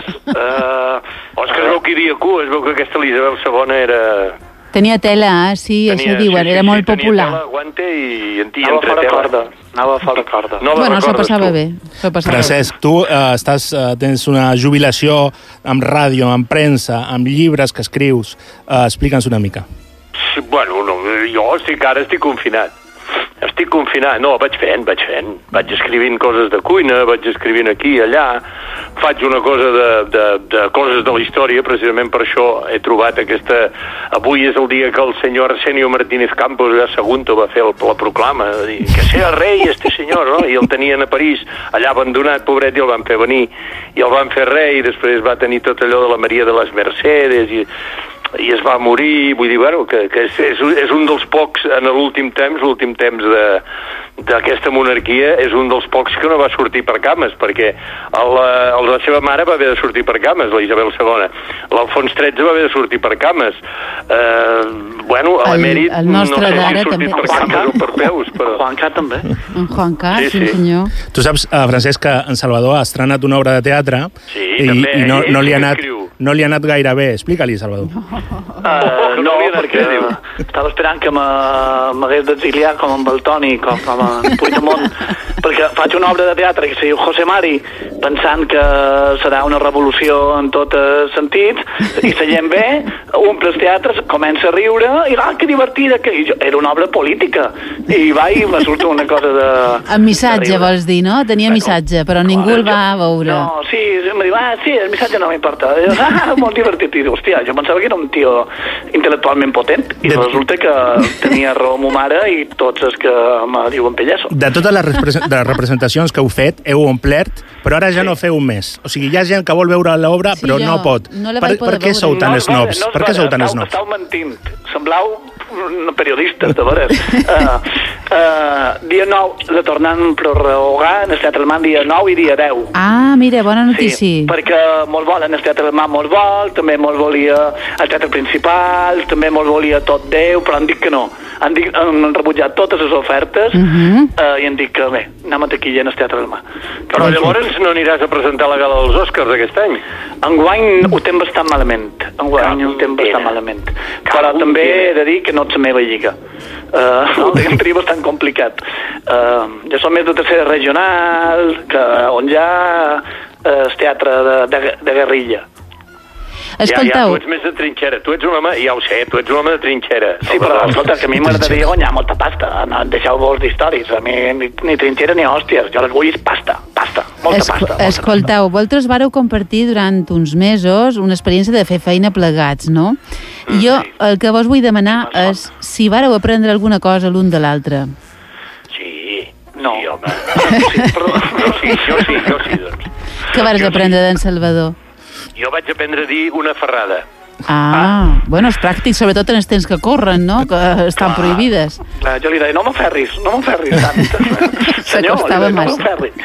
Uh, o és que es veu que hi havia cua, es veu que aquesta Isabel segona era... Tenia tela, eh? Sí, tenia, això diuen, sí, sí, era molt sí, popular. Tenia tela, guante i en Anava a fora corda. Anava a fora corda. No bueno, s'ho passava tu. bé. Passava Francesc, bé. tu uh, estàs, uh, tens una jubilació amb ràdio, amb premsa, amb llibres que escrius. Uh, Explica'ns una mica. Sí, bueno, no, jo estic, ara estic confinat. Estic confinat. No, vaig fent, vaig fent. Vaig escrivint coses de cuina, vaig escrivint aquí, allà. Faig una cosa de, de, de coses de la història, precisament per això he trobat aquesta... Avui és el dia que el senyor Arsenio Martínez Campos de Sagunto va fer el, la proclama, dir, que sea rei este senyor, no? I el tenien a París, allà abandonat, pobret, i el van fer venir, i el van fer rei, i després va tenir tot allò de la Maria de les Mercedes, i... i es va morir, vull dir, bueno, que, que és, és un dels pocs, en l'últim temps, l'últim temps de d'aquesta monarquia, és un dels pocs que no va sortir per cames, perquè el, el, la seva mare va haver de sortir per cames, la Isabel segona. L'Alfons tretze va haver de sortir per cames. Eh, bueno, a l'emèrit no sé si ha sortit per cames o per peus, però... Juanca també. En Juanca, sí, sí, sí, senyor. Tu saps, uh, Francesc, que en Salvador ha estrenat una obra de teatre sí, i, també, i no, no, li ha anat, escriu. no li ha anat gaire bé. Explica-li, Salvador. No, uh, no perquè uh, estava esperant que m'hagués d'exiliar com amb el Toni, com, com a Puigdemont, perquè faig una obra de teatre que se diu José Mari, pensant que serà una revolució en tots els sentits, i la gent ve, omple els teatres, comença a riure, i ah, que divertida, que... I jo, era una obra política, i va i va sortir una cosa de... Amb missatge, vols dir, no? Tenia bueno, missatge, però ningú el va veure. No, sí, em diu, ah, sí, el missatge no m'importa. Ah, molt divertit, i diu, hòstia, jo pensava que era un tio intel·lectualment potent, i de... resulta que tenia raó mo mare i tots els que me diuen pellasso. De totes les, repre de les representacions que heu fet, heu omplert, però ara ja sí. no feu més. O sigui, hi ha gent que vol veure l'obra, sí, però jo. no pot. No per, per què sou tan no, snobs? No, no, per què sou tan snobs? Estau mentint. Semblau un periodista, de veres. Uh, uh, dia nou, de tornar a prorrogar en el Teatre Alemany dia nou i dia deu. Ah, mira, bona notícia. Sí, perquè molt volen el Teatre Alemany, molt vol, també molt volia el Teatre Principal, també molt volia tot Déu, però han dit que no. Han, dit, han rebutjat totes les ofertes uh -huh. uh, i han dit que bé, anem a taquilla en el Teatre Alemany. Però llavors no aniràs a presentar la gala dels Oscars aquest any? Enguany ho tem bastant malament. Enguany ho tem bastant malament. Però també he de dir que no ets la meva lliga. Uh, ho tenia bastant complicat. Uh, ja som més de tercera regional, que, on hi ha uh, el teatre de, de, de guerrilla. Escolteu... Ja, ja, tu ets més de trinxera. Tu ets un home, ja ho sé, tu ets un home de trinxera. Sí, però escolta, que a mi m'agradaria guanyar molta pasta. No, deixeu-vos d'històries. A mi ni, ni trinxera ni hòsties. Jo les vull és pasta, pasta, molta es, pasta. Molta escolteu, vosaltres vareu compartir durant uns mesos una experiència de fer feina plegats, no? Mm, jo sí. El que vos vull demanar sí, és si vareu aprendre alguna cosa l'un de l'altre. Sí, no. Sí, home. Sí, perdó. Jo sí, jo sí, jo sí, doncs. Què vas jo aprendre sí. d'en Salvador? Jo vaig aprendre a dir una ferrada. Ah, ah, bueno, és pràctic, sobretot en els temps que corren, no? Que estan clar, prohibides. Clar, jo li deia, no m'enferris, no m'enferris tant. Senyor, li deia, no m'enferris.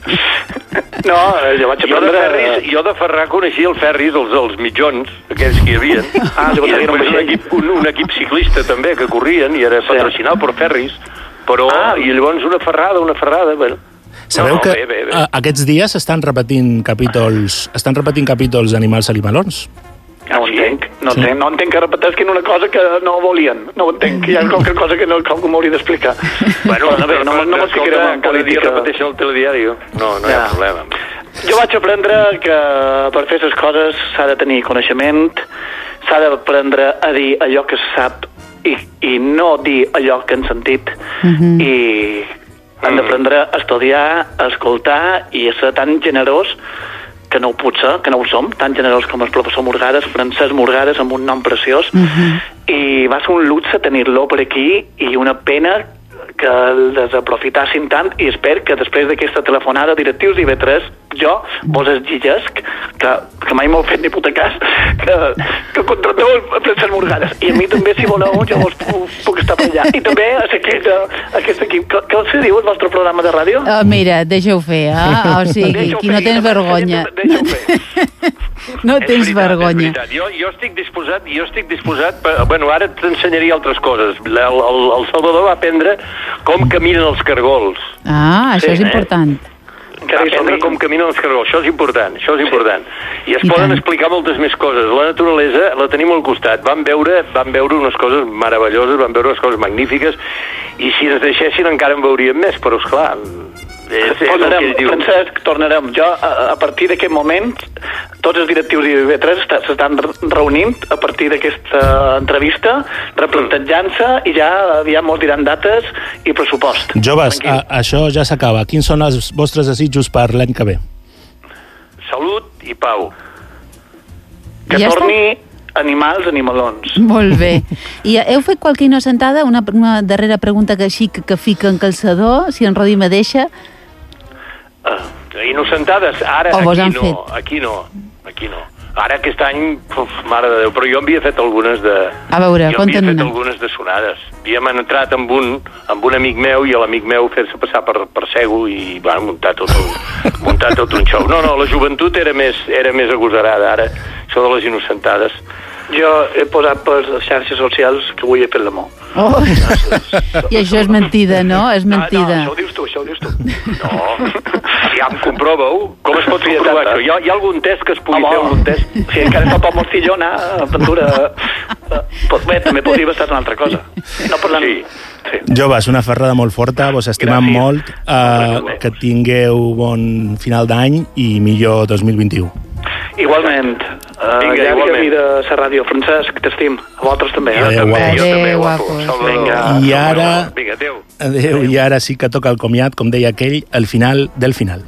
No, jo vaig aprendre... Jo de, ferris, jo de Ferrar coneixia el Ferris, els, els mitjons, aquells que hi havia. Ah, jo I després un equip, un, un equip ciclista també, que corrien, i era sí. patrocinat per Ferris, però, ah. i llavors una ferrada, una ferrada, bueno... Sabeu no, que bé, bé, bé. A, aquests dies estan repetint capítols estan repetint capítols d'Animals Alimalons? No ho entenc, no, sí. entenc, no entenc que repetessin una cosa que no volien. No ho entenc, hi ha qualque cosa que no que m'hauria d'explicar. Bueno, no, no, no, no m'explicaré en política. Cada dia repeteixo el telediari, no, no hi ha ja. problema. Jo vaig aprendre que per fer les coses s'ha de tenir coneixement, s'ha d'aprendre a dir allò que se sap i, i no dir allò que han sentit uh-huh. i han d'aprendre a estudiar, a escoltar i a ser tan generós que no ho pot ser, que no ho som, tan generós com el professor Morgades, Francesc Morgades, amb un nom preciós, uh-huh. i va ser un luxe tenir-lo per aquí i una pena que el desaprofitassin tant i espero que després d'aquesta telefonada directius d'I V tres jo vos exigesc que, que mai m'heu fet ni puta cas que, que contrateu el Francesc Morgades i a mi també si voleu jo vos puc, puc estar per allà i també a aquest, a aquest equip que, que se diu el vostre programa de ràdio? Oh, mira, deixa-ho fer, eh? O sigui, aquí no tens vergonya. Deixa-ho fer. No tens veritat, vergonya. Jo, jo estic disposat, jo estic disposat per, bueno, ara t'ensenyaria altres coses. El, el, el Salvador va aprendre com caminen els cargols. Ah, això sí, és important. Eh? Va aprendre com caminen els cargols. Això és important, això és important. I es I poden tant. explicar moltes més coses. La naturalesa la tenim al costat. Vam veure, vam veure unes coses meravelloses, vam veure unes coses magnífiques, i si ens deixessin encara en veuríem més, però esclar... És, tornarem, és Francesc, tornarem. Jo, a, a partir d'aquest moment, tots els directius d'I V tres s'estan reunint a partir d'aquesta entrevista, replantejant-se, i ja aviam molts diran dates i pressupost. Joves, a, això ja s'acaba. Quins són els vostres desitjos per l'any que ve? Salut i pau. Que ja torni... Està? Animals, animalons. Molt bé. I heu fet qualque innocentada? Una, una darrera pregunta que així que, que fica en calçador, si en Rodi me deixa. Uh, innocentades, ara o aquí no, fet? aquí no, aquí no. Ara aquest any, uf, mare de Déu, però jo en havia fet algunes de... A veure, jo havia fet una. algunes de sonades. Havíem entrat amb un, amb un amic meu i l'amic meu fer-se passar per, per cego i van muntar tot el, muntar tot un show. No, no, la joventut era més, era més agosarada, ara, això de les innocentades. Jo he posat per les xarxes socials que avui he fet l'amor. Oh. I això és mentida, no? És mentida. No, no, això ho dius tu, això ho dius tu. No, ja em comprova-ho. Com es pot comprovar això? Hi ha, hi ha algun test que es pugui Home, fer, algun test? Si encara està poc morcillona, aventura... Bé, també podria estar una altra cosa. No parlant... Sí. Sí. Joves, una ferrada molt forta, vos estimam Gràcies. molt, uh, que tingueu bon final d'any i millor dos mil vint-i-u. Igualment. Uh, Vinga, ja igualment. De la ràdio. Francesc, t'estim. A vosaltres també. Jo també, jo també, guapo. Vinga. I ara... Vinga, adéu. Adéu. I ara sí que toca el comiat, com deia aquell, el final del final.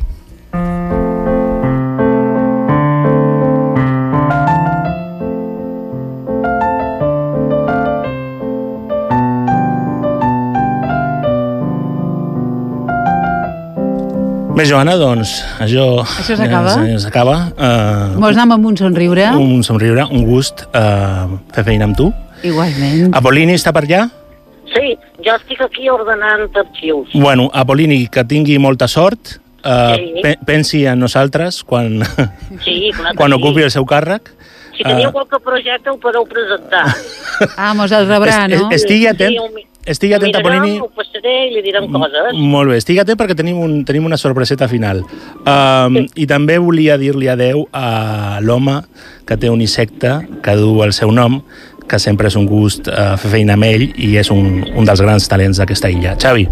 Bé, Joana, doncs, això... Això s'acaba? Ja, s'acaba. Uh, Mos anem amb un somriure. Un somriure, un gust uh, fer feina amb tu. Igualment. Apol·lini està per allà? Sí, jo estic aquí ordenant arxius. Bueno, Apol·lini, que tingui molta sort. Uh, sí. pe pensi en nosaltres quan, sí, quan ocupi el seu càrrec. Si teniu uh, qualque projecte ho podeu presentar. Ah, mos el rebrà, no? Estigui atent, sí, estigui atent, Apol·lini. Ho passaré i li direm coses. Molt bé, estigui atent perquè tenim, un, tenim una sorpreseta final. Um, sí. I també volia dir-li adeu a l'home que té un insecte que du el seu nom, que sempre és un gust uh, fer feina amb ell i és un, un dels grans talents d'aquesta illa. Xavi.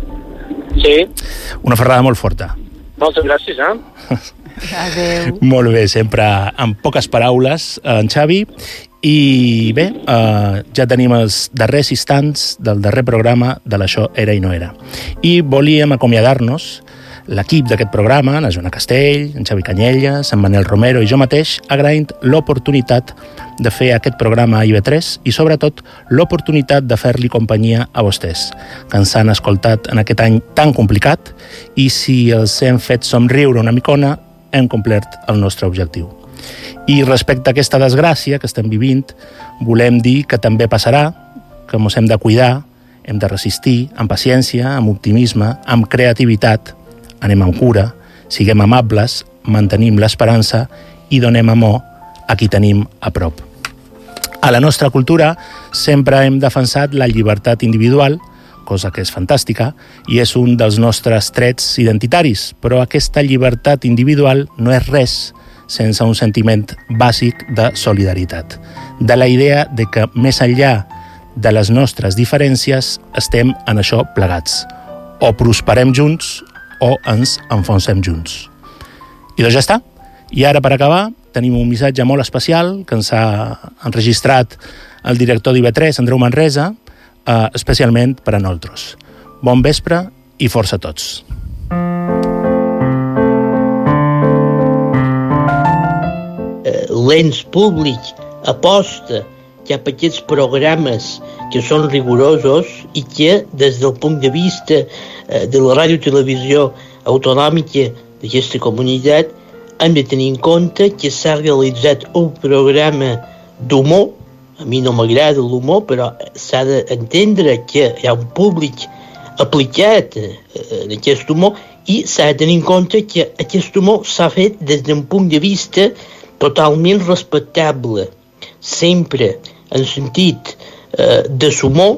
Sí. Una ferrada molt forta. Moltes gràcies, eh? Adéu. Molt bé, sempre amb poques paraules, en Xavi. I bé, eh, ja tenim els darrers instants del darrer programa de l'Això era i no era. I volíem acomiadar-nos, l'equip d'aquest programa, la Joana Castell, en Xavi Canyelles, en Manel Romero i jo mateix, agraint l'oportunitat de fer aquest programa a I V tres i, sobretot, l'oportunitat de fer-li companyia a vostès, que ens han escoltat en aquest any tan complicat i si els hem fet somriure una micona, hem complert el nostre objectiu. I respecte a aquesta desgràcia que estem vivint, volem dir que també passarà, que ens hem de cuidar, hem de resistir amb paciència, amb optimisme, amb creativitat, anem amb cura, siguem amables, mantenim l'esperança i donem amor a qui tenim a prop. A la nostra cultura sempre hem defensat la llibertat individual, cosa que és fantàstica, i és un dels nostres trets identitaris, però aquesta llibertat individual no és res sense un sentiment bàsic de solidaritat, de la idea de que més enllà de les nostres diferències estem en això plegats. O prosperem junts o ens enfonsem junts. I doncs ja està. I ara, per acabar, tenim un missatge molt especial que ens ha enregistrat el director d'I V tres, Andreu Manresa, eh, especialment per a nosaltres. Bon vespre i força a tots. L'ens públic aposta cap a aquests programes que són rigorosos i que, des del punt de vista de la ràdio-televisió autonòmica d'aquesta comunitat, hem de tenir en compte que s'ha realitzat un programa d'humor. A mi no m'agrada l'humor, però s'ha d'entendre que hi ha un públic aplicat en aquest humor i s'ha de tenir en compte que aquest humor s'ha fet des d'un punt de vista totalment respectable, sempre en sentit eh, de humor,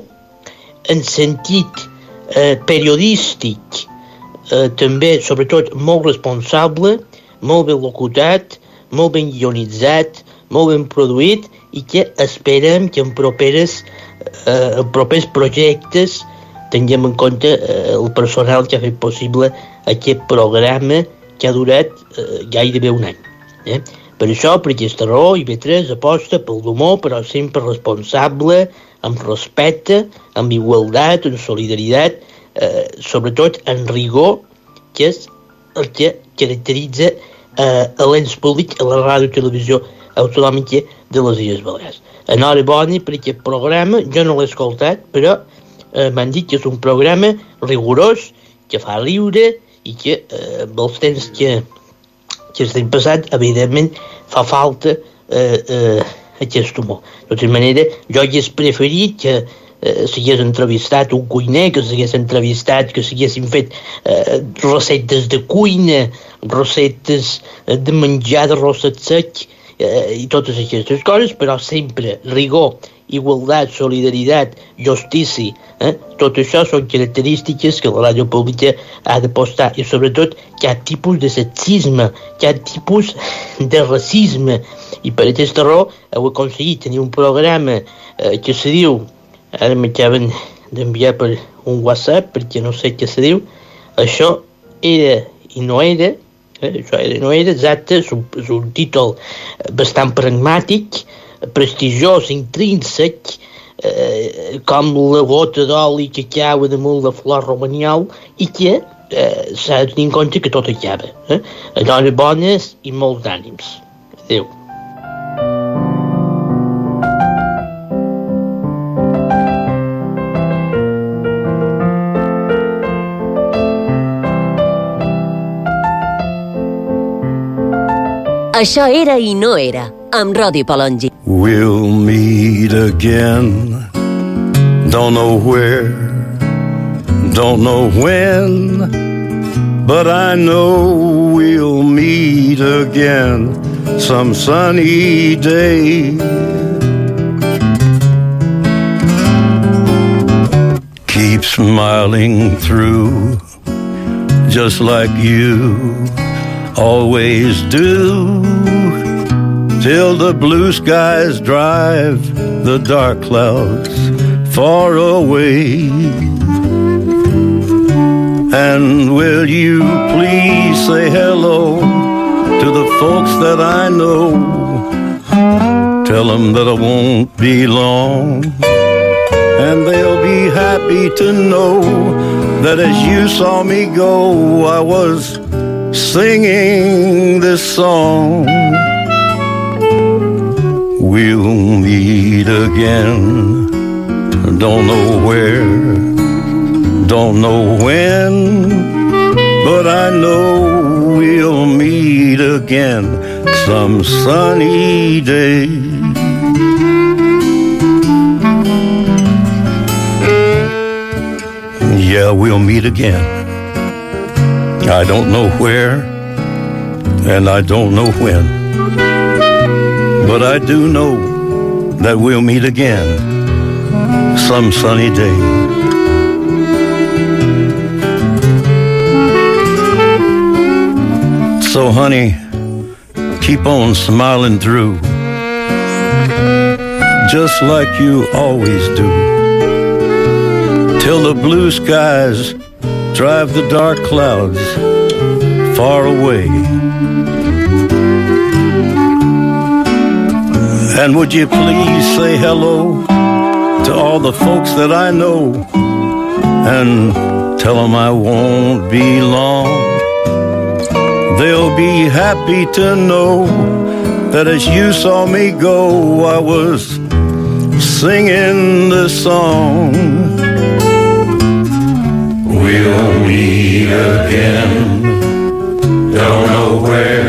en sentit eh, periodístic, eh, també, sobretot, molt responsable, molt ben locutat, molt ben guionitzat, molt ben produït i que esperem que en properes, eh, en propers projectes tinguem en compte eh, el personal que ha fet possible aquest programa que ha durat eh, gairebé un any. Eh? Per això, per aquesta raó, I V tres aposta pel l'humor, però sempre responsable, amb respecte, amb igualtat, amb solidaritat, eh, sobretot en rigor, que és el que caracteritza eh, l'ens públic a la ràdio-televisió autonòmica de les Illes Balears. Enhorabona per aquest programa, jo no l'he escoltat, però eh, m'han dit que és un programa rigorós, que fa riure i que eh, els temps que que estem passant, evidentment, fa falta eh, eh, aquest humor. De tota manera, jo hagués preferit que eh, s'hagués entrevistat un cuiner, que s'hagués entrevistat, que s'haguessin fet eh, recetes de cuina, recetes de menjar de rosset sec eh, i totes aquestes coses, però sempre rigor, igualtat, solidaritat, justícia, eh? Tot això són característiques que la ràdio pública ha d'apostar i sobretot que hi ha tipus de sexisme, que hi ha tipus de racisme i per aquesta raó heu aconseguit tenir un programa eh, que se diu, ara m'acaben d'enviar per un WhatsApp perquè no sé què se diu, això era i no era, eh? Això era i no era, exacte, és un, és un títol bastant pragmàtic, prestigiós, intrínsec, eh, com la gota d'oli que acaba damunt la flor romanial i que eh, s'ha de tenir en compte que tot acaba. Eh? Enhora bones i molts ànims. Adéu. Això era i no era. amb Rodi Palongi. We'll meet again. Don't know where, don't know when, but I know we'll meet again some sunny day. Keep smiling through, just like you always do, till the blue skies drive the dark clouds far away. And will you please say hello to the folks that I know? Tell them that I won't be long, and they'll be happy to know that as you saw me go, I was singing this song. We'll meet again, don't know where, don't know when, but I know we'll meet again some sunny day. Yeah, we'll meet again. I don't know where, and I don't know when, but I do know that we'll meet again some sunny day. So honey, keep on smiling through, just like you always do, till the blue skies drive the dark clouds far away. And would you please say hello to all the folks that I know, and tell them I won't be long. They'll be happy to know that as you saw me go, I was singing this song. We'll meet again, don't know where,